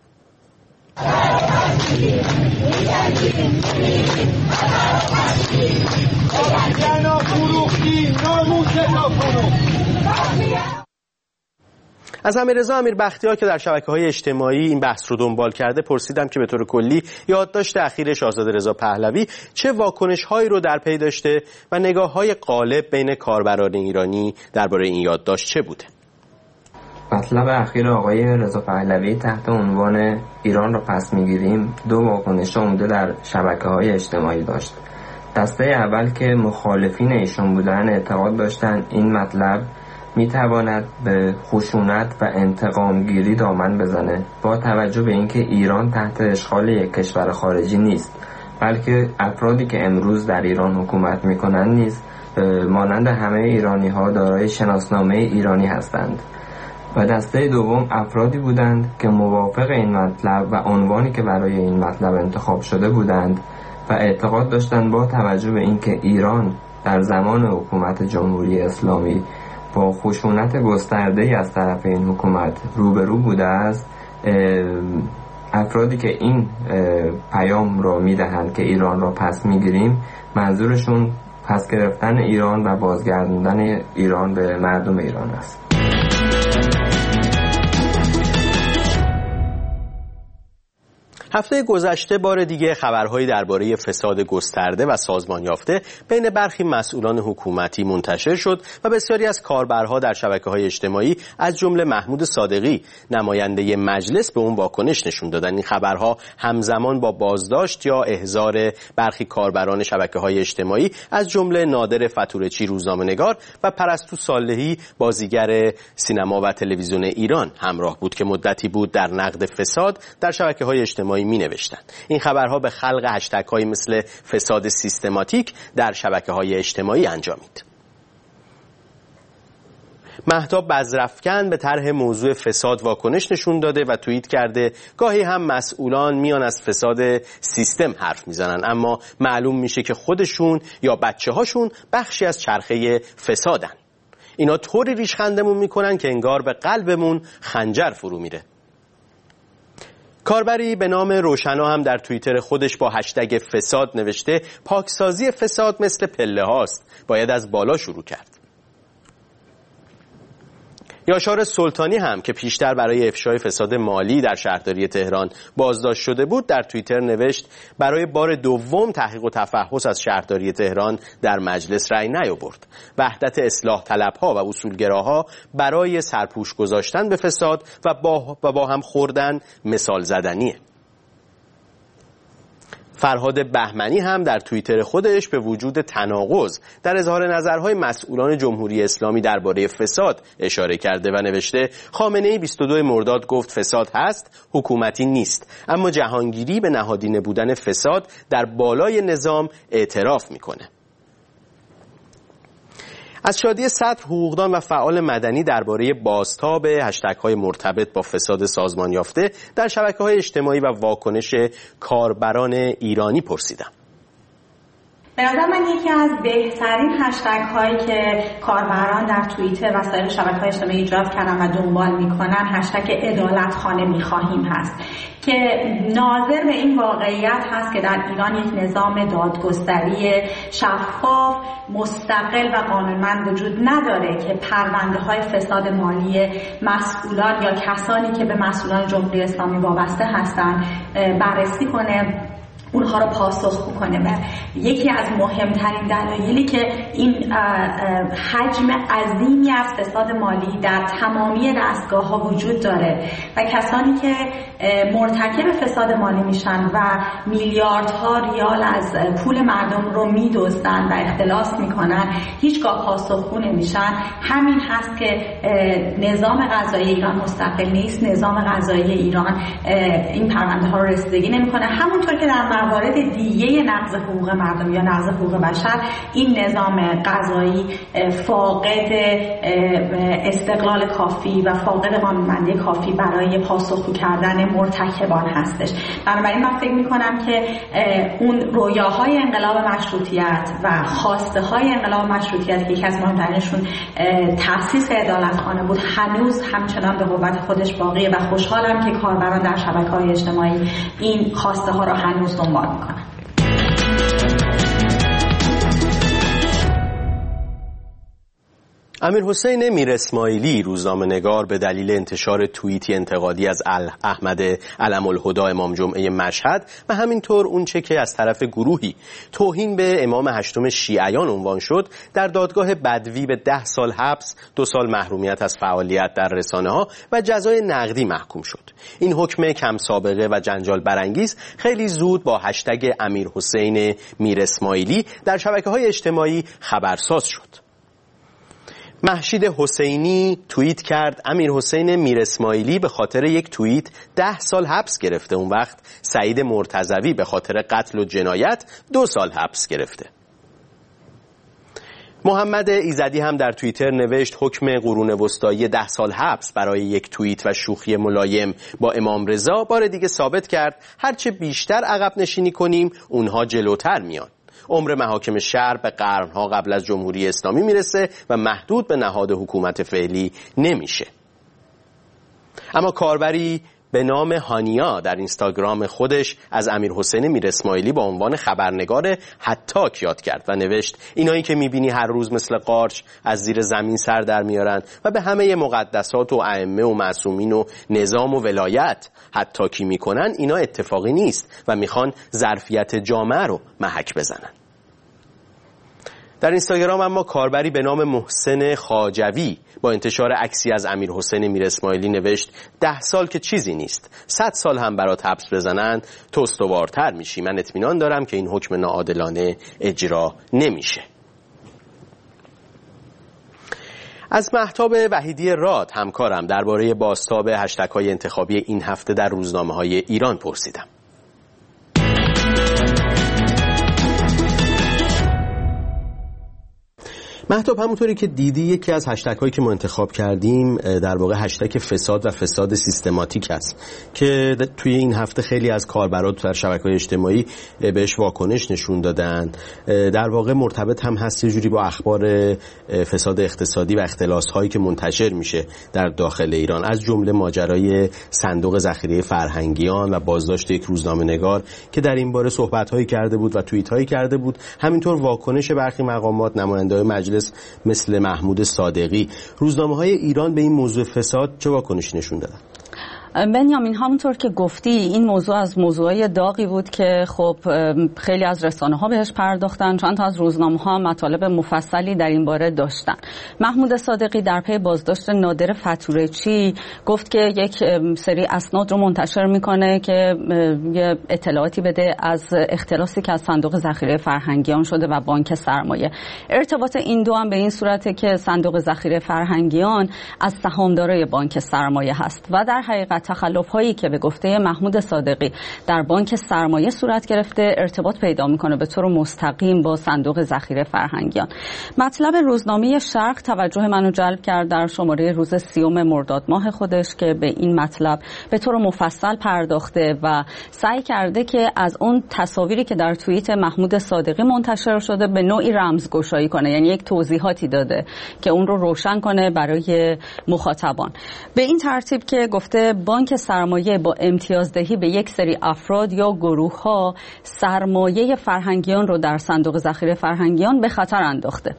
از امیررضا امیربختیار که در شبکه‌های اجتماعی این بحث رو دنبال کرده پرسیدم که به طور کلی یادداشت اخیر شاهزاده رضا پهلوی چه واکنش‌هایی رو در پی داشته و نگاه‌های غالب بین کاربران ایرانی درباره این یادداشت چه بوده. مطلب اخیر آقای رضا پهلوی تحت عنوان ایران را پس میگیریم 2 واکنش عمده در شبکه‌های اجتماعی داشت. دسته اول که مخالفین ایشون بودن اعتقاد داشتن این مطلب میتواند به خشونت و انتقامگیری دامن بزنه، با توجه به اینکه ایران تحت اشغال یک کشور خارجی نیست، بلکه افرادی که امروز در ایران حکومت میکنند نیز مانند همه ایرانی ها دارای شناسنامه ایرانی هستند. و دسته دوم افرادی بودند که موافق این مطلب و عنوانی که برای این مطلب انتخاب شده بودند و اعتقاد داشتند با توجه به اینکه ایران در زمان حکومت جمهوری اسلامی با خشونت گسترده‌ای از طرف این حکومت روبرو بوده است، افرادی که این پیام را میدهند که ایران را پس میگیریم منظورشون پس گرفتن ایران و بازگرداندن ایران به مردم ایران است. هفته گذشته بار دیگه خبرهایی درباره فساد گسترده و سازمان یافته بین برخی مسئولان حکومتی منتشر شد و بسیاری از کاربرها در شبکه‌های اجتماعی از جمله محمود صادقی نماینده مجلس به اون واکنش نشون دادن. این خبرها همزمان با بازداشت یا احضار برخی کاربران شبکه‌های اجتماعی از جمله نادر فتورچی روزنامه‌نگار و پرستو صالحی بازیگر سینما و تلویزیون ایران همراه بود که مدتی بود در نقد فساد در شبکه‌های اجتماعی می‌نوشتند. این خبرها به خلق هشتگ‌هایی مثل فساد سیستماتیک در شبکه‌های اجتماعی انجامید. مهتاب بزرفکن به طرح موضوع فساد واکنش نشون داده و توییت کرده گاهی هم مسئولان میان از فساد سیستم حرف میزنن اما معلوم میشه که خودشون یا بچه‌هاشون بخشی از چرخه فسادن. اینا طوری ریشخندمون میکنن که انگار به قلبمون خنجر فرو میره. کاربری به نام روشنا هم در توییتر خودش با هشتگ فساد نوشته پاکسازی فساد مثل پله هاست، باید از بالا شروع کرد. یاشار سلطانی هم که پیشتر برای افشای فساد مالی در شهرداری تهران بازداشت شده بود در توییتر نوشت برای بار دوم تحقیق و تفحص از شهرداری تهران در مجلس رأی نیاورد. وحدت اصلاح طلبها و اصولگراها برای سرپوش گذاشتن به فساد و با هم خوردن مثال زدنیه. فرهاد بهمنی هم در توییتر خودش به وجود تناقض در اظهار نظرهای مسئولان جمهوری اسلامی درباره فساد اشاره کرده و نوشته خامنه‌ای 22 مرداد گفت فساد هست، حکومتی نیست، اما جهانگیری به نهادینه بودن فساد در بالای نظام اعتراف میکنه. از شادی صدر حقوقدان و فعال مدنی درباره بازتاب هشتگ‌های مرتبط با فساد سازمان یافته در شبکه‌های اجتماعی و واکنش کاربران ایرانی پرسیدم. به نظر من یکی از بهترین هشتگ هایی که کاربران در توییتر و سایر شبکه‌های اجتماعی ایجاد کردن و دنبال میکنن هشتگ عدالت خانه میخواهیم هست که ناظر به این واقعیت هست که در ایران یک نظام دادگستری شفاف، مستقل و قانونمند وجود نداره که پرونده های فساد مالی مسئولان یا کسانی که به مسئولان جمهوری اسلامی وابسته هستند بررسی کنه، اونها رو پاسخ بکنه. و یکی از مهمترین دلایلی که این حجم عظیمی از فساد مالی در تمامی دستگاه‌ها وجود داره و کسانی که مرتکب فساد مالی میشن و میلیاردها ریال از پول مردم رو میدزدن و اختلاس میکنن هیچگاه پاسخگو نمیشن، همین هست که نظام قضایی ایران مستقل نیست. نظام قضایی ایران این پرونده ها رو رسیدگی نمیکنه، همونطور که در موارد دیگه نقض حقوق مردم یا نقض حقوق بشر این نظام قضایی فاقد استقلال کافی و فاقد قانونمندی کافی برای پاسخگو کردن مرتکبان هستش. بنابراین من فکر میکنم که اون رویاهای انقلاب مشروطیت و خواسته های انقلاب مشروطیت که یکی از مهمترینشون تأسیس عدالتخانه بود هنوز همچنان به قوت خودش باقیه و خوشحالم که کاربران در شبکه‌های اجتماعی این خواسته ها را هنوز دنبال میکنن. امیرحسین میر اسماعیلی روزنامه‌نگار به دلیل انتشار توییتی انتقادی از احمد علم الهدی امام جمعه مشهد و همینطور اونچه که از طرف گروهی توهین به امام هشتم شیعیان عنوان شد در دادگاه بدوی به 10 سال حبس، 2 سال محرومیت از فعالیت در رسانه‌ها و جزای نقدی محکوم شد. این حکم کم سابقه و جنجال برانگیز خیلی زود با هشتگ امیرحسین میر اسماعیلی در شبکه‌های اجتماعی خبرساز شد. مهشید حسینی توییت کرد امیرحسین میر اسماعیلی به خاطر یک توییت 10 سال حبس گرفته. اون وقت سعید مرتضوی به خاطر قتل و جنایت 2 سال حبس گرفته. محمد ایزدی هم در توییتر نوشت حکم قرون وسطایی 10 سال حبس برای یک توییت و شوخی ملایم با امام رضا بار دیگه ثابت کرد هرچه بیشتر عقب نشینی کنیم اونها جلوتر میان. عمر محاکم شرع به قرنها قبل از جمهوری اسلامی میرسه و محدود به نهاد حکومت فعلی نمیشه. اما کاربری به نام هانیا در اینستاگرام خودش از امیرحسین میراسماعیلی با عنوان خبرنگار هتاک یاد کرد و نوشت اینایی که میبینی هر روز مثل قارچ از زیر زمین سر در میارن و به همه مقدسات و ائمه و معصومین و نظام و ولایت هتاکی میکنن، اینا اتفاقی نیست و میخوان ظرفیت جامعه رو محک بزنن. در اینستاگرام اما کاربری به نام محسن خواجوی با انتشار عکسی از امیرحسین میراسماعیلی نوشت 10 سال که چیزی نیست، 100 سال هم برات حبس بزنن تو استوارتر میشی. من اطمینان دارم که این حکم ناعادلانه اجرا نمیشه. از مهتاب وحیدی راد همکارم درباره بازتاب هشتگ‌های انتخابی این هفته در روزنامه‌های ایران پرسیدم. مهتاب، همونطوری که دیدی یکی از هشتگ‌هایی که ما انتخاب کردیم در واقع هشتگ فساد و فساد سیستماتیک است که توی این هفته خیلی از کاربران در شبکه‌های اجتماعی بهش واکنش نشون دادن. در واقع مرتبط هم هست یه جوری با اخبار فساد اقتصادی و اختلاس‌هایی که منتشر میشه در داخل ایران، از جمله ماجرای صندوق ذخیره فرهنگیان و بازداشت یک روزنامه‌نگار که در این باره صحبت‌هایی کرده بود و توییت‌هایی کرده بود. همینطور واکنش برخی مقامات، نماینده‌های مجلس مثل محمود صادقی. روزنامه‌های ایران به این موضوع فساد چه واکنشی نشون دادن؟ بنیامین، همونطور که گفتی این موضوع از موضوعای داغی بود که خب خیلی از رسانه‌ها بهش پرداختن، چند تا از روزنامه‌ها مطالب مفصلی در این باره داشتن. محمود صادقی در پی بازداشت نادر فتورچی گفت که یک سری اسناد رو منتشر میکنه که یه اطلاعاتی بده از اختلاسی که از صندوق ذخیره فرهنگیان شده و بانک سرمایه. ارتباط این دو هم به این صورته که صندوق ذخیره فرهنگیان از سهامدارای بانک سرمایه هست و در حقیقت تخلف‌هایی که به گفته محمود صادقی در بانک سرمایه صورت گرفته ارتباط پیدا میکنه به طور مستقیم با صندوق ذخیره فرهنگیان. مطلب روزنامه شرق توجه منو جلب کرد در شماره روز 30 مرداد ماه خودش که به این مطلب به طور مفصل پرداخته و سعی کرده که از اون تصاویری که در توییت محمود صادقی منتشر شده به نوعی رمزگشایی کنه، یعنی یک توضیحاتی داده که اون رو روشن کنه برای مخاطبان. به این ترتیب که گفته بانک سرمایه با امتیازدهی به یک سری افراد یا گروه‌ها سرمایه فرهنگیان رو در صندوق ذخیره فرهنگیان به خطر انداخته.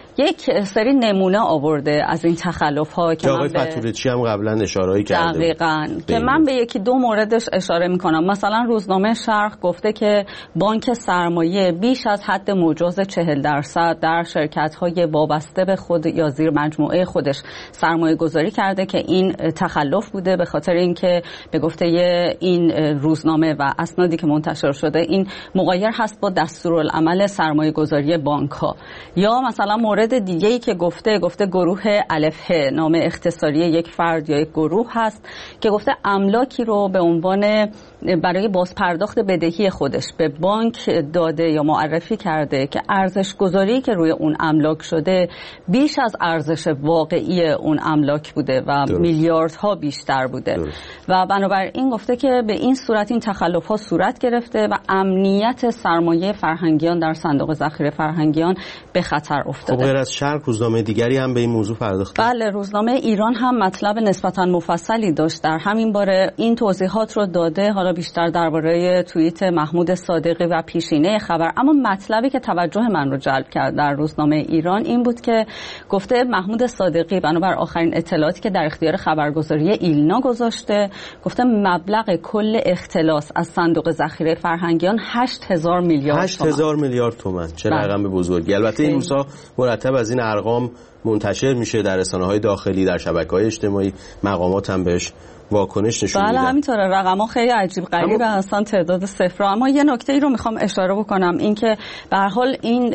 یک سری نمونه آورده از این تخلف‌ها که آقای فتورچی هم قبلا اشاره‌ای کرده. دقیقاً که من به یکی دو موردش اشاره می‌کنم. مثلا روزنامه شرق گفته که بانک سرمایه بیش از حد مجاز 40% در شرکت‌های وابسته به خود یا زیر مجموعه خودش سرمایه‌گذاری کرده که این تخلف بوده به خاطر اینکه به گفته این روزنامه و اسنادی که منتشر شده این مغایر هست با دستورالعمل سرمایه‌گذاری بانک‌ها. یا مثلا مورد دیگه‌ای که گفته گروه الف ه نام اختصاری یک فرد یا یک گروه هست که گفته املاکی رو به عنوان برای بازپرداخت بدهی خودش به بانک داده یا معرفی کرده که ارزش گذاری که روی اون املاک شده بیش از ارزش واقعی اون املاک بوده و میلیاردها بیشتر بوده و بنابراین گفته که به این صورت این تخلف‌ها صورت گرفته و امنیت سرمایه فرهنگیان در صندوق ذخیره فرهنگیان به خطر افتاده. غیر از شرق روزنامه دیگری هم به این موضوع پرداخته؟ بله، روزنامه ایران هم مطلب نسبتاً مفصلی داشت در همین باره. این توضیحات رو داده، حالا بیشتر درباره توییت محمود صادقی و پیشینه خبر. اما مطلبی که توجه من رو جلب کرد در روزنامه ایران این بود که گفته محمود صادقی بنابر آخرین اطلاعاتی که در اختیار خبرگزاری ایلنا گذاشته، گفته مبلغ کل اختلاس از صندوق ذخیره فرهنگیان 8000 میلیارد 8000 میلیارد تومان. چه رقم بزرگی. البته این روزها مرتب از این ارقام منتشر میشه در رسانه‌های داخلی، در شبکه‌های اجتماعی، مقامات هم بهش واکنش نشون میدن. بله همینطوره، رقم‌ها خیلی عجیب غریبه هستن، تعداد صفر. اما یه نکته‌ای رو میخوام اشاره بکنم، این که به هر حال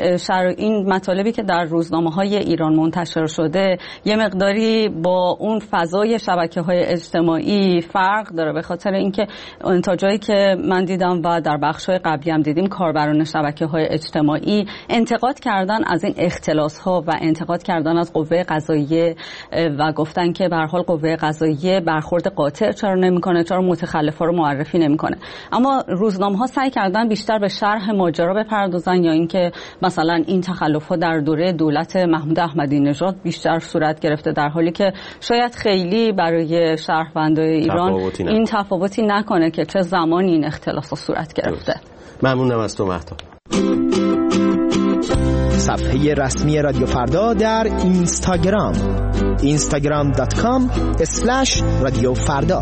این مطالبی که در روزنامه‌های ایران منتشر شده یه مقداری با اون فضای شبکه‌های اجتماعی فرق داره، به خاطر اینکه تا جایی که من دیدم و در بخش‌های قبلی هم دیدیم کاربران شبکه‌های اجتماعی انتقاد کردن از این اختلاس‌ها و انتقاد کردن کردن از قوه قضاییه و گفتن که به هر حال قوه قضاییه برخورد قاطع چرا نمیکنه، چرا متخلفا رو معرفی نمیکنه. اما روزنامه‌ها سعی کردن بیشتر به شرح ماجرا بپردازن، یا اینکه مثلا این تخلف‌ها در دوره دولت محمود احمدی نژاد بیشتر صورت گرفته، در حالی که شاید خیلی برای شهروندان ایران این تفاوتی نکنه که چه زمانی این اختلاسات صورت گرفته. ممنونم از تو مهتاب. صفحه رسمی رادیو فردا در اینستاگرام instagram.com/رادیوفردا.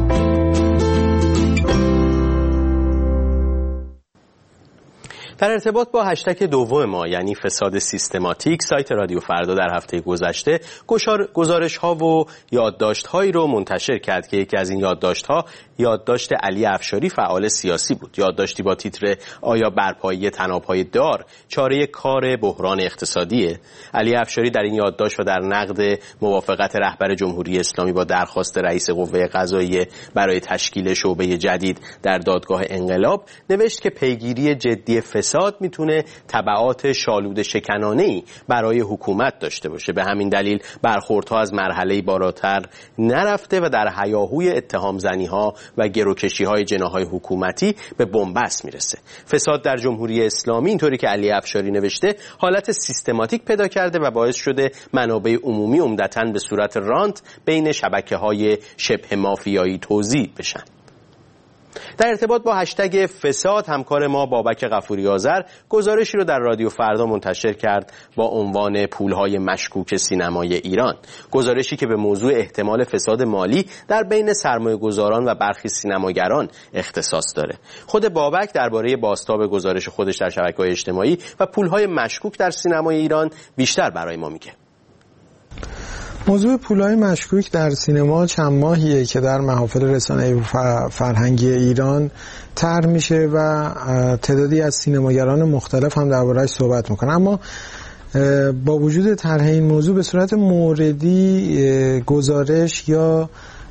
در ارتباط با هشتگ دوم ما یعنی فساد سیستماتیک، سایت رادیو فردا در هفته گذشته گزارش‌ها و یادداشت‌هایی رو منتشر کرد که یکی از این یادداشت‌ها یادداشت علی افشاری فعال سیاسی بود. یادداشتی با تیتر آیا برپایی طناب‌های دار چاره کار بحران اقتصادیه؟ علی افشاری در این یادداشت و در نقد موافقت رهبر جمهوری اسلامی با درخواست رئیس قوه قضاییه برای تشکیل شعبه جدید در دادگاه انقلاب نوشت که پیگیری جدی فساد میتونه تبعات شالود شکنانه‌ای برای حکومت داشته باشه. به همین دلیل برخوردها از مرحله بالاتر نرفته و در هیاهوی اتهام زنی‌ها و گروکشی‌های جناح‌های حکومتی به بنبست میرسه. فساد در جمهوری اسلامی اینطوری که علی افشاری نوشته حالت سیستماتیک پیدا کرده و باعث شده منابع عمومی عمدتاً به صورت رانت بین شبکه‌های شبه مافیایی توزیع بشن. در ارتباط با هشتگ فساد همکار ما بابک غفوری آذر گزارشی رو در رادیو فردا منتشر کرد با عنوان پولهای مشکوک سینمای ایران. گزارشی که به موضوع احتمال فساد مالی در بین سرمایه‌گذاران و برخی سینماگران اختصاص داره. خود بابک درباره بازتاب گزارش خودش در شبکه‌های اجتماعی و پولهای مشکوک در سینمای ایران بیشتر برای ما میگه. موضوع پولهای مشکوک در سینما چند ماهیه که در محافل رسانه‌ای فرهنگی ایران طرح میشه و تعدادی از سینماگران مختلف هم درباره‌اش صحبت میکنن. اما با وجود طرح این موضوع به صورت موردی گزارش یا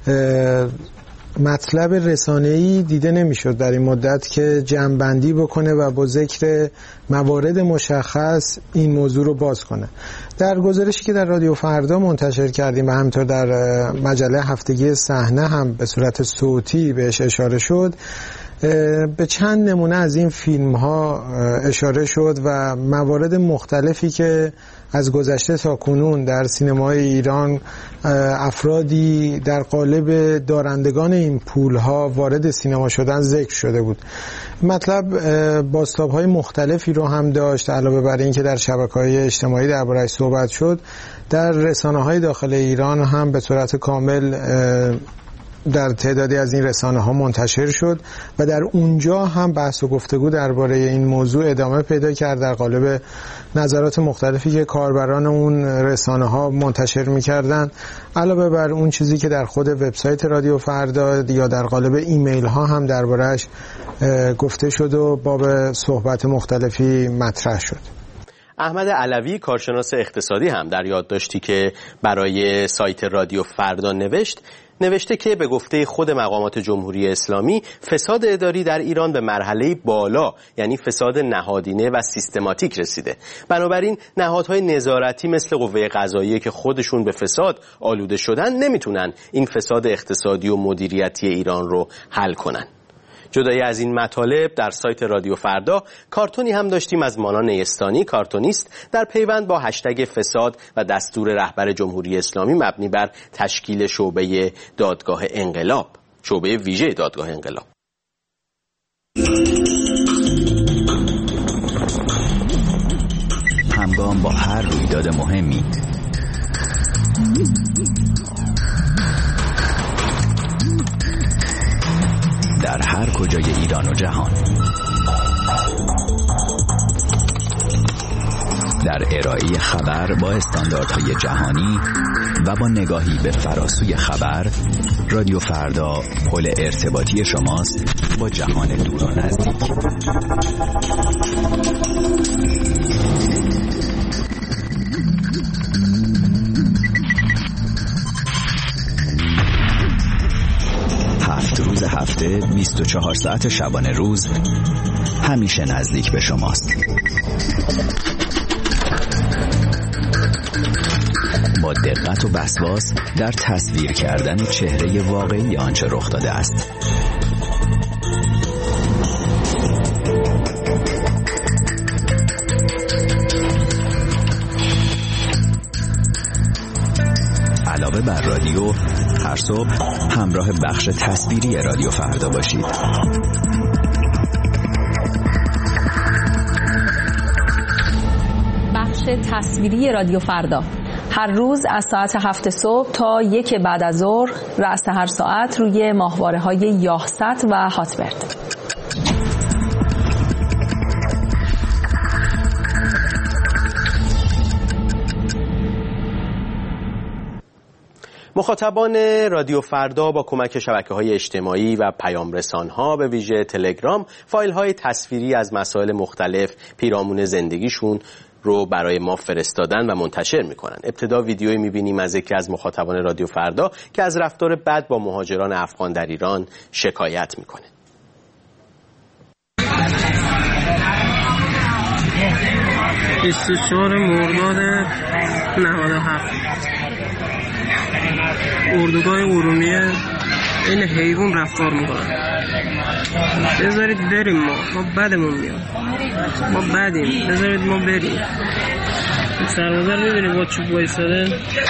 مطلب رسانه‌ای دیده نمیشد در این مدت که جمع‌بندی بکنه و با ذکر موارد مشخص این موضوع رو باز کنه. در گزارشی که در رادیو فردا منتشر کردیم و همینطور در مجله هفتگی صحنه هم به صورت صوتی بهش اشاره شد، به چند نمونه از این فیلم ها اشاره شد و موارد مختلفی که از گذشته تا کنون در سینمای ایران افرادی در قالب دارندگان این پول ها وارد سینما شدن ذکر شده بود. مطلب بازتاب های مختلفی رو هم داشت. علاوه بر این که در شبکه‌های اجتماعی درباره‌اش صحبت شد، در رسانه‌های داخل ایران هم به صورت کامل در تعدادی از این رسانه‌ها منتشر شد و در اونجا هم بحث و گفتگو درباره این موضوع ادامه پیدا کرد در قالب نظرات مختلفی که کاربران اون رسانه‌ها منتشر می‌کردند. علاوه بر اون چیزی که در خود وبسایت رادیو فردا یا در قالب ایمیل‌ها هم درباره‌اش گفته شد و باب صحبت مختلفی مطرح شد. احمد علوی کارشناس اقتصادی هم در یادداشتی که برای سایت رادیو فردا نوشته که به گفته خود مقامات جمهوری اسلامی فساد اداری در ایران به مرحله بالا یعنی فساد نهادینه و سیستماتیک رسیده. بنابراین نهادهای نظارتی مثل قوه قضاییه که خودشون به فساد آلوده شدن نمیتونن این فساد اقتصادی و مدیریتی ایران رو حل کنن. جدای از این مطالب در سایت رادیو فردا کارتونی هم داشتیم از مانا نیستانی، کارتونیست، در پیوند با هشتگ فساد و دستور رهبر جمهوری اسلامی مبنی بر تشکیل شعبه دادگاه انقلاب، شعبه ویژه دادگاه انقلاب. همگام با هر رویداد مهمی در هر کجای ایران و جهان، در ارائه خبر با استانداردهای جهانی و با نگاهی به فراسوی خبر، رادیو فردا پل ارتباطی شماست با جهان دور و نزدیک. روز هفته 24 ساعت شبانه روز همیشه نزدیک به شماست. با دقت و وسواس در تصویر کردن چهره واقعی آنچه رخ داده است. علاوه بر رادیو، هر صبح همراه بخش تصویری رادیو فردا باشید. بخش تصویری رادیو فردا هر روز از ساعت 7 صبح تا 1 بعد از ظهر رأس هر ساعت روی ماهواره‌های یاهست و هاتبرد. مخاطبان رادیو فردا با کمک شبکه‌های اجتماعی و پیام‌رسان‌ها به ویژه تلگرام فایل‌های تصویری از مسائل مختلف پیرامون زندگیشون رو برای ما فرستادن و منتشر میکنن. ابتدا ویدیویی میبینیم از یکی از مخاطبان رادیو فردا که از رفتار بد با مهاجران افغان در ایران شکایت میکنه. مرداد 97 اردوگاه ارومیه این حیوان رفتار میکنن. بذارید بریم، ما بدمون میاد، ما بدیم، بذارید ما بریم. سربازر میبینیم با چوب بایستاده،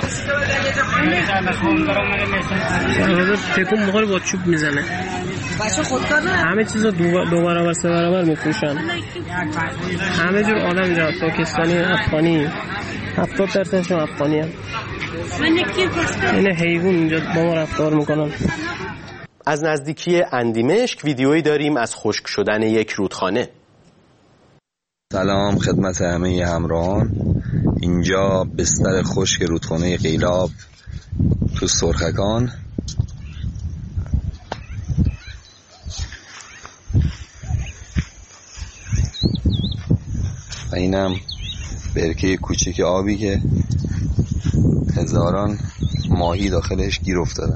سربازر تکون میخوره با چوب میزنه. همه چیز رو دو برابر سه برابر میفروشن. همه جور آدم اینجا، پاکستانی، افغانی، 70% افغانی هم. این حیوان اینجا با ما رفتار میکنن. از نزدیکی اندیمشک ویدیویی داریم از خشک شدن یک رودخانه. سلام خدمت همه همراهان. اینجا بستر خشک رودخانه قیلاب تو سرخکان. و اینم برکه کوچیک آبی که هزاران ماهی داخلش گیر افتادن.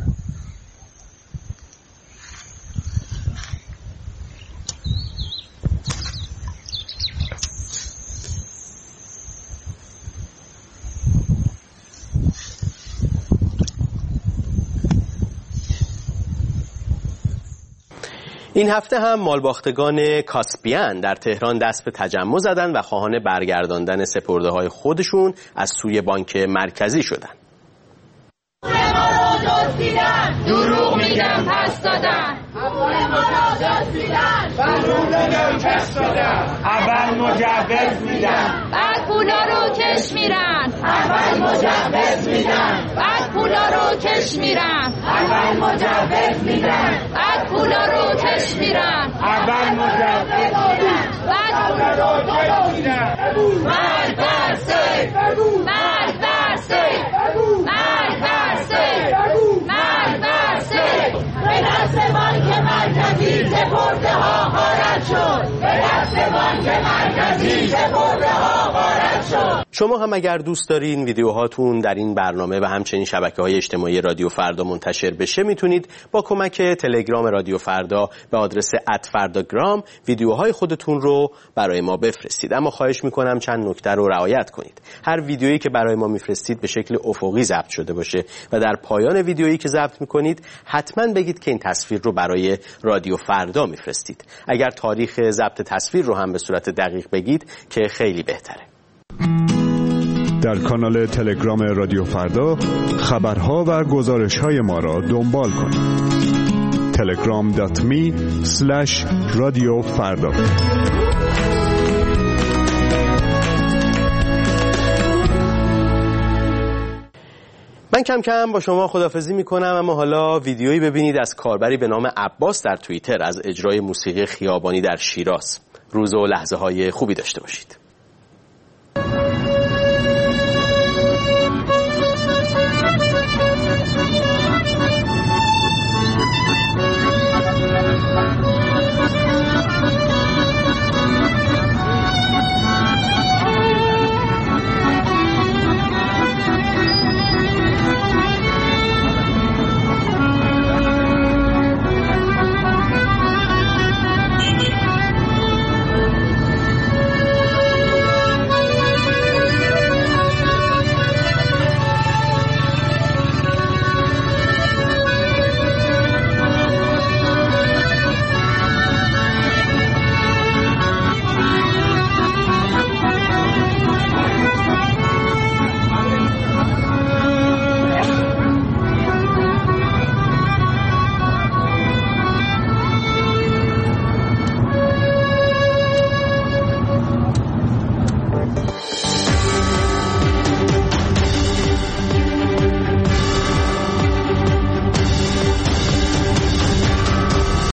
این hafte هم مالباختگان کاسپیان در تهران دست به تجمع زدند و خواهان برگرداندن سپرده‌های خودشون از سوی بانک مرکزی شدند. دروغ میگم پس دادن، اول مجوز میدن، بعد پولا رو کش میرن، اول مجوز میدن، بعد پولا رو کش میرن، اول مجوز میدن، بعد پولا رو کش میرن، اول مجوز میدن، بعد پولا رو کش میرن. مرگ بر سیف، مرگ بر سیف، مرگ بر سیف، مرگ بر سیف. به دست بانک مرکزی سپرده ها غارت شد، به دست بانک مرکزی سپرده ها غارت شد. شما هم اگر دوست دارین ویدیوهاتون در این برنامه و همچنین شبکه‌های اجتماعی رادیو فردا منتشر بشه، میتونید با کمک تلگرام رادیو فردا به آدرس @فرداگرام ویدیوهای خودتون رو برای ما بفرستید. اما خواهش میکنم چند نکته رو رعایت کنید. هر ویدیویی که برای ما میفرستید به شکل افقی ضبط شده باشه و در پایان ویدیویی که ضبط میکنید حتما بگید که این تصویر رو برای رادیو فردا میفرستید. اگر تاریخ ضبط تصویر رو هم به صورت دقیق بگید که خیلی بهتره. در کانال تلگرام رادیو فردا خبرها و گزارش‌های ما را دنبال کنید. telegram.me/radiofarda. من کم کم با شما خداحافظی میکنم، اما حالا ویدیویی ببینید از کاربری به نام عباس در توییتر از اجرای موسیقی خیابانی در شیراز. روز و لحظه های خوبی داشته باشید.